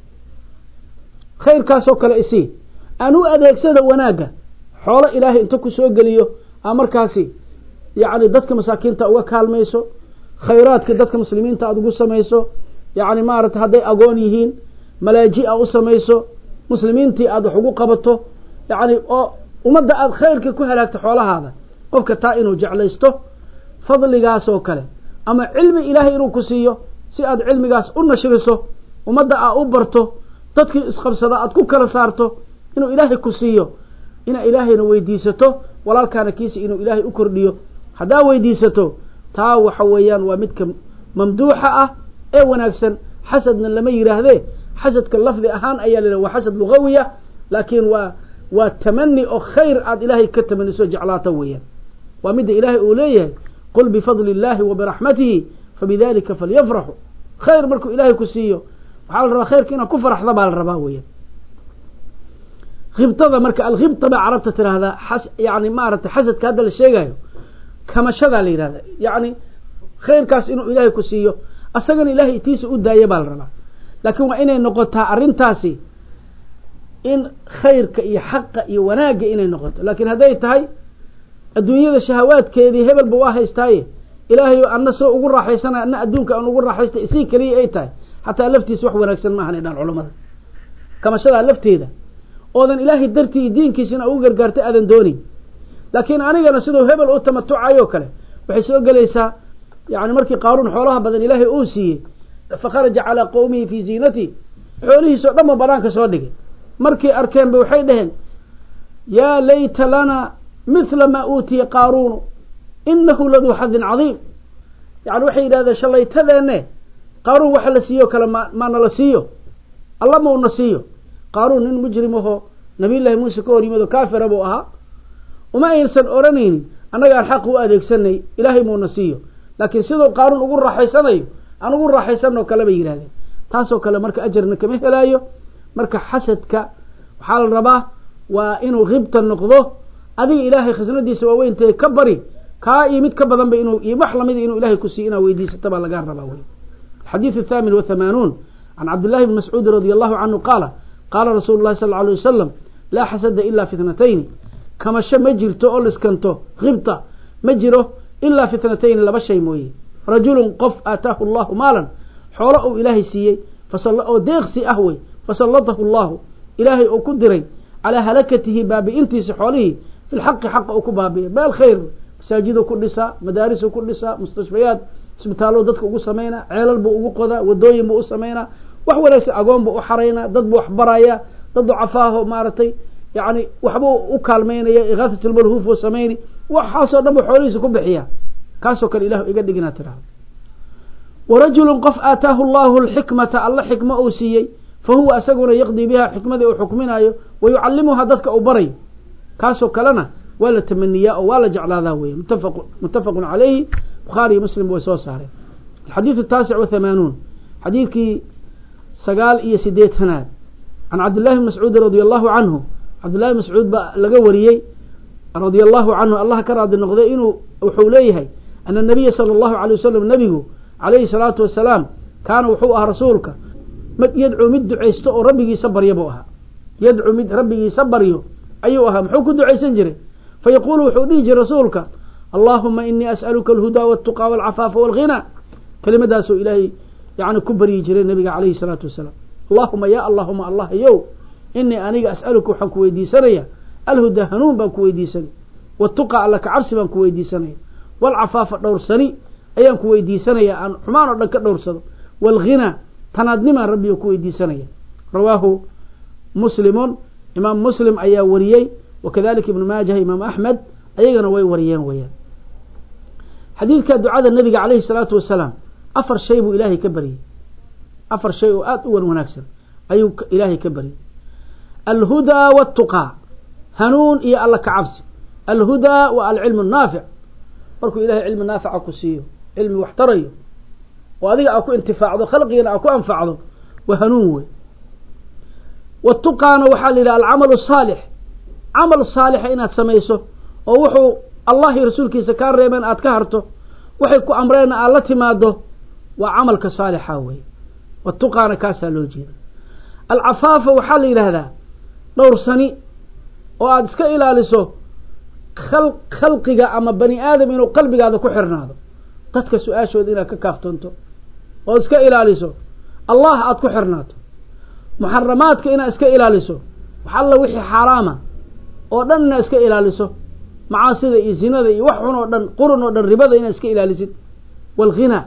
khayrkaasoo kale isii aan u adeegsada wanaagga xoolo ilaahay inta ku soo geliyo aa markaasi yacni dadka masaakiinta uga kaalmayso khayraadka dadka muslimiinta aad ugu samayso yacni maaragtay hadday agoon yihiin malaaji a u samayso muslimiintii aad wax ugu qabato yacni oo ummadda aad khayrka ku halaagto xoolahaada qofka taa inuu jeclaysto fadligaasoo kale ama cilmi ilaahay inuu ku siiyo si aad cilmigaas u nashriso ummadda aa u barto dadkii isqabsada aad ku kala saarto inuu ilaahay ku siiyo inaa ilaahayna weydiisato walaalkaana kiisa inuu ilaahay u kordhiyo haddaa weydiisato taa waxa weeyaan waa midka mamduuxa ah ee wanaagsan xasadna lama yidhaahdee xasadka lafdi ahaan ayaa la waa xasad lugawiya laakiin waa waa tamani oo khayr aad ilaahay ka tamaniso jeclaato weeyaan waa midda ilaahay uu leeyahay qul bifadli illaahi wa biraxmatihi fabidalika falyafraxu khayr markuu ilaahay ku siiyo waxaa la rabaa khayrka inaad ku faraxda baa la rabaa weeyaan khibtada marka alkhibta baa carabta tiraahdaa yani maaragtay xasadka hadda la sheegayo kamashadaa la yidhahda yacni khayrkaas inuu ilaahay ku siiyo asagana ilaahay itiisa u daaya baa la rabaa laakiin waa inay noqotaa arrintaasi in khayrka iyo xaqa iyo wanaagga inay noqoto laakiin hadday tahay adduunyada shahawaadkeedii hebelba waa haystaaye ilaahay anna soo ugu raaxaysanaya anna adduunka aan ugu raaxaystay isii keliya ay tahay xataa laftiisa wax wanaagsan maahan ay dhaan culammada kamashadaa lafteeda oodan ilaahay dartii iyo diinkiisina ugu gargaartay aadan doonin laakiin anigana siduu hebel u tamatucayo kale waxay soo gelaysaa yani markii qaaruun xoolaha badan ilaahay uu siiyey fakharaja calaa qowmihi fii ziinati xoolihiisoo dhan ba banaanka soo dhigay markay arkeenba waxay dhaheen yaa layta lana mithla maa uutiya qaaruunu inahu laduu xadin cadiim yani waxay yidhahdeen shallaytadeenne qaaruun waxa la siiyo kale ma maana la siiyo alla mauna siiyo qaaruun nin mujrimahoo nabiyullaahi muuse ka hor yimid oo kaafira buu ahaa uma aysan odhanaynin annagaan xaq u adeegsanay ilaahay muuna siiyo laakiin siduu qaaruun ugu raaxaysanayo aan ugu raaxaysanoo kale bay yidhahdeen taasoo kale marka ajarna kama helaayo marka xasadka waxaa la rabaa waa inuu khibta noqdo adiga ilaahay khasnadiisa waaweyntae ka bari kaa iyo mid ka badanba inuu iyo wax lamida inuu ilaahay ku siiyo inaad weydiisata baa lagaa rabaa wey الحديث الثامن والثمانون عن عبد الله بن مسعود رضي الله عنه قال قال رسول الله صلى الله عليه وسلم لا حسد إلا في اثنتين كما شا مجرته أو لسكنته غبطة مجره إلا في اثنتين لبشي موي رجل قف آتاه الله مالا حوله إلهي سيي فصل أو ديغسي أهوي فسلطه الله إلهي أو كدري على هلكته باب انتي سحوله في الحق حق أو كبابي بالخير مساجده كلسا مدارسه كلسا مستشفيات isbitaallo dadka ugu sameeyna ceelal buu ugu qoda wadooyin buu u sameeyna wax wanaagsan agoon buu u xareeyna dad buu wax baraya dad cafaaho maartay yaani waxbuu u kaalmeynaya igaafatul malhuuf oo sameeyni waxaasoo dhan xoolihiisa ku bixiya kaasoo kale ilaahu iga dhigina tiraahdo warajulun qaf aataahu Allahu alhikmata alla xikma oo siiyay fahuwa asaguna yaqdi biha xikmada oo xukminayo wayuallimuha dadka u baray kaasoo kalena wala tamaniya oo wala jeclaada weey muttafaq muttafaqun alayhi بخاري مسلم وسو ساري الحديث التاسع والثمانون حديث كي سقال إيا سيديت هناد عن عبد الله بن مسعود رضي الله عنه عبد الله بن مسعود لقى وريي رضي الله عنه الله كراد النقضي إنه وحوليه أن النبي صلى الله عليه وسلم نبيه عليه الصلاة والسلام كان وحوها رسولك يدعو مد عيستو ربي يصبر يبوها يدعو مد ربي يصبر يو أيوها محوك دعي سنجري فيقول وحوليه رسولك اللهم إني أسألك الهدى والتقى والعفاف والغنى كلمة داسو إلهي يعني كبري جري النبي عليه الصلاة والسلام اللهم يا اللهم الله يو إني أنيق أسألك وحن كويدي سنية الهدى هنون بان كويدي سني والتقى لك عرس بان كويدي سنية والعفاف دور سني أيام كويدي سنية أن حمان لك دور سني والغنى تنادني من ربي كويدي سنية رواه مسلم إمام مسلم أيا وريي وكذلك ابن ماجه إمام أحمد أيضا وي وريان ويان حديث كدعاء النبي عليه الصلاة والسلام أفر شيء إلهي كبري أفر شيء آت أول مناكسر أي إلهي كبري الهدى والتقى هنون إيا الله كعبس الهدى والعلم النافع بركو إلهي علم النافع أكو سيو علم واحتريه وهذه أكو انتفاعه خلقي أكو أنفعه وهنون والتقى وحال إلى العمل الصالح عمل الصالح إن تسميسه ووحو الله رسولك سكار ريبان أتكهرته وحيكو أمرين آلتي ماده وعملك صالح هاوي والتقى كاسا لوجين العفاف وحال إلى هذا دور سني وأدسك إلى لسو خلق خلقك أما بني آدم إنه قلبك هذا كحرنا هذا تتك سؤال شو دينا ككافتنتو وأدسك إلى لسو الله أتكحرناته محرماتك إنا اسك إلى لسو وحال وحي حرامة ودن اسك إلى لسو معاصي ذي زنا ذي وحون ودن قرن ودن ربا ذي اسك إلى لسو والغنى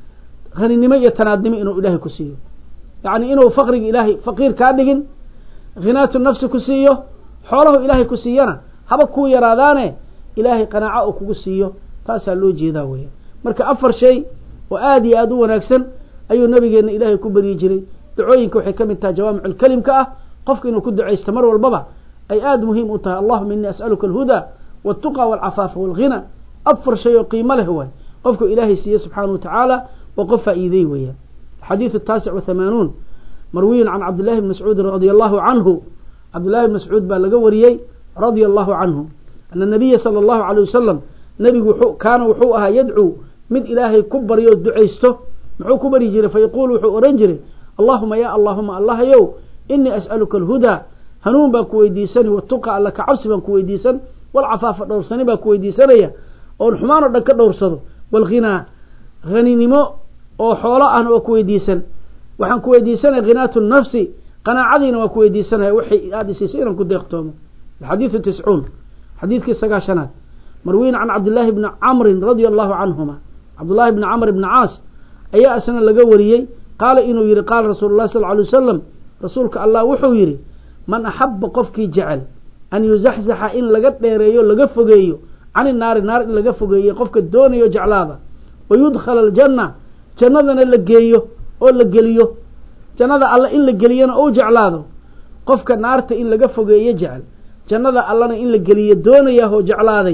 غني نما يتنادمي إنه إلهي كسيه يعني إنه فقر إلهي فقير كادقين غناة النفس كسيه حوله إلهي كسينا هبكو يرادانه إلهي قناعه كسيه تاسع له جيدا ويا مركا أفر شيء وآدي آدو ونكسن أيو النبي إن إلهي كبر يجري دعوينك وحي كمنتها جوامع الكلم كأه قفك إنه كد دعي استمر والبضع أي آد مهم أنتها اللهم إني أسألك الهدى والتقى والعفاف والغنى أفر شيء قيمة له هو قفك إلهي سيه سبحانه وتعالى وقف إيذي ويا الحديث التاسع وثمانون مروي عن عبد الله بن مسعود رضي الله عنه عبد الله بن مسعود بالغوريي رضي الله عنه أن النبي صلى الله عليه وسلم نبي وحو كان وحوها يدعو من إلهي كبر يود دعيسته محو كبر يجري فيقول وحو أرنجري اللهم يا اللهم الله يو إني أسألك الهدى هنون باكويديسان والتقى لك عرس باكويديسان والعفاف دورساني باكويديسان والحمان لك دورسان والغنى غني نمو وحولاء أنا وكويديسان وحن كويديسان غناة النفس قناعدين وكويديسان وحي هذه سيسيرا كد يختوم الحديث التسعون حديث كسقاشنات مروين عن عبد الله بن عمرو رضي الله عنهما عبد الله بن عمرو بن عاص أي أسنى لقوريي قال إنه يري قال رسول الله صلى الله عليه وسلم رسولك الله وحو يري من أحب قفك جعل أن يزحزح إن لقد ديريو لقد فقيو عن النار النار إن لقد فقيو قفك الدون يجعل هذا ويدخل الجنة جنة إن لقيو أو لقليو جنة الله إن لقلينا أو جعل هذا قفك النار إن لقد فقيو يجعل جنة الله إن لقليو دون يهو جعل هذا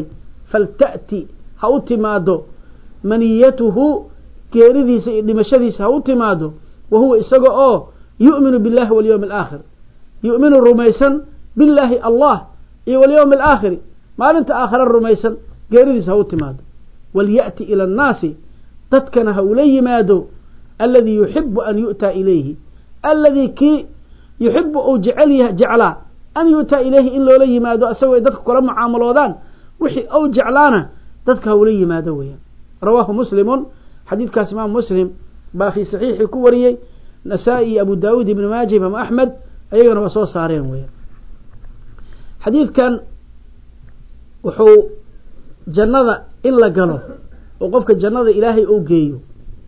فلتأتي هاوتي مادو منيته كيريديس دمشديس هاوتي مادو وهو إساقو أو يؤمن بالله واليوم الآخر يؤمن الرميسا بالله الله واليوم الآخر ما أنت آخر الرميسا كيريديس هاوتي مادو وليأتي إلى الناس تتكن هولي مادو الذي يحب أن يؤتى إليه الذي كي يحب أو جعله جعلا أن يؤتى إليه إن لو لي مادو أسوي دتك كلام معاملودان وحي أو جعلانا دتك هولي مادويا رواه مسلم حديث كاسمان مسلم باخي صحيح كوريي نسائي أبو داود بن ماجه بن أحمد أيضا وصو صارين ويا حديث كان وحو جنة إلا قالوا وقفك جنة إلهي أو جيو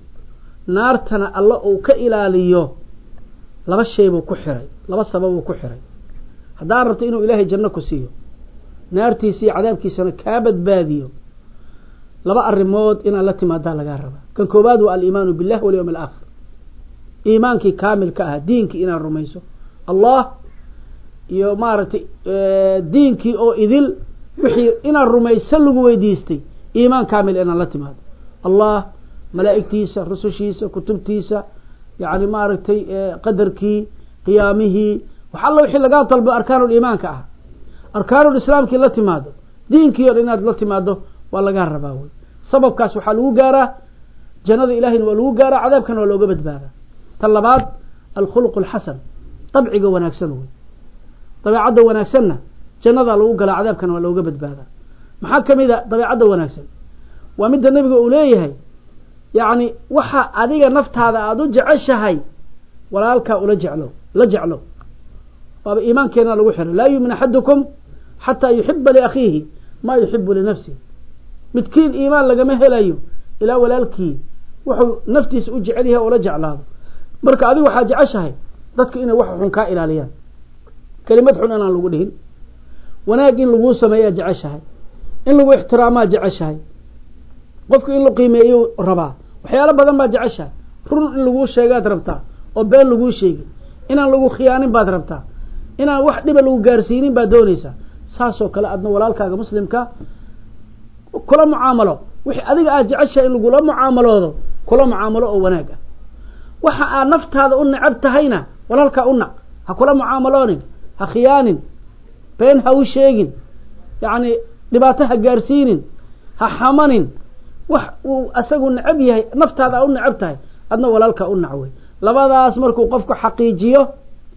نارتنا الله أو كإلاليو لما الشيء بكحري لما السبب بكحري هذا عرفت إنه إلهي جنة كسيو نارتي سي عذابك سنة كابد باديو لما الرموت إن الله تمادا لغاربا كان كوبادو الإيمان بالله واليوم الآخر إيمانك كامل كأها دينك إن الرميسو الله يومارتي دينك أو إذل وحي إن الرميسو لغو ويديستي إيمان كامل إن الله تمادا الله ملائكتيسا رسوشيسا كتبتيسا يعني مارتي قدركي قيامه وحالله وحي لغا طلب أركان الإيمان كأها أركان الإسلام كي لا تمادا دينك يريناد لا تمادا ولا غاربا وي سبب كاس waxa lagu gaara jannada ilaahay waa lagu gaara cadaabkan waa looga badbaada talabaad al khuluq al hasan tabciga wanaagsan way tabiicada wanaagsanna jannada lagu gala cadaabkan waa looga badbaada maxaa kamida tabiicada wanaagsan waa mid nabiga uu leeyahay يعني وحا أديك نفت هذا أدو جعشهاي ولالك أولا جعله لا جعله طب إيمان كينا لوحر لا يؤمن أحدكم حتى يحب لأخيه ما يحب لنفسه متكين إيمان لقى مهلايو إلى ولالكي وحو نفتيس أجعلها ولا جعلها مركا أدي وحا جعشهاي ذاتك إنا وحو حنكا إلى ليان كلمة حنانا لقولهن وناقين لقو سمايا جعشهاي إن لقو احتراما جعشهاي قفك إن لقو قيميو ربا وحيالا بدن ما جعشهاي رون إن لقو شيغات ربتا وبين لقو شيغ إن لقو خيانين باد ربتا إن وحدي بلقو قارسينين باد دونيسا ساسو كلا أدنى ولالكا مسلمكا كل معاملة وحي أديك أجعشها إن لقو لا معاملة كل معاملة أو وناقا وحا نفت هذا أن عبتهينا ولالكا أن ها كل معاملون ها خيان بين هاو شيغين يعني لباتها قارسين ها حمن وح وأساقوا نعبيه نفت هذا أن عبتهي أدنى ولالكا أن عوي لبدا أسمركو قفكو حقيجيه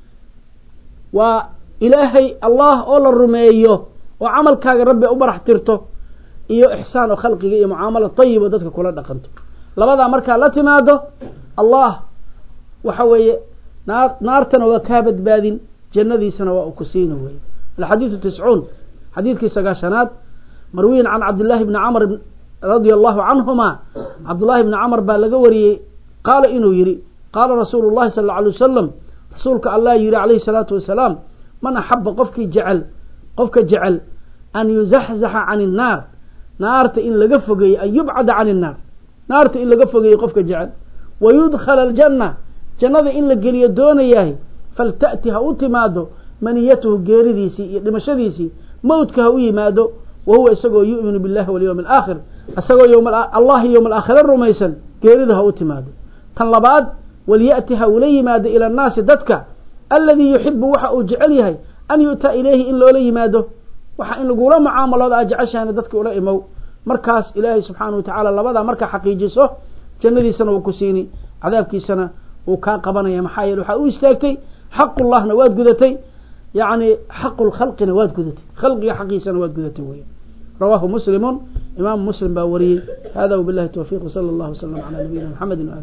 وإلهي الله أول الرميه وعمل كاغ ربي أبرح ترته إيو إحسان وخلقه إيو معاملة طيبة ذاتك كلها دقنته لبدا مركا لا تماده الله وحوي نار نارتنا وكابد بادين جندي سنة وأكسين وي الحديث التسعون حديث كيساقاشانات مروين عن عبد الله بن عمر رضي الله عنهما عبد الله بن عمر بالغوري قال إنه يري قال رسول الله صلى الله عليه وسلم رسولك الله يري عليه الصلاة والسلام من أحب قفك جعل قفك جعل أن يزحزح عن النار نارت إن لقفقي أن يبعد عن النار نارت إن لقفقي قفك جعل ويدخل الجنة جنة إن لقلي دون إياه فلتأتها أتماده منيته قيرديسي لمشديسي موتك هو يماده وهو يسقو يؤمن بالله واليوم الآخر أسقو يوم الله يوم الآخر الرميسا قيردها أتماده طلبات وليأتها ولي ماد إلى الناس دتك الذي يحب وحا أجعليه أن يؤتى إليه إن لولي ماده وحا إن لقوله معاملة أجعشها أن دتك أولئي مو مركز إلهي سبحانه وتعالى لبدا مركز حقيجيسه جندي سنة وكسيني عذابكي سنة وكان قبنا يا محايل وحا أستاكتي حق الله نواد قدتي يعني حق الخلق نواد قدتي خلق حقي سنواد قدتي وهي رواه مسلم إمام مسلم باوري هذا وبالله التوفيق وصلى الله وسلم على نبينا محمد وآله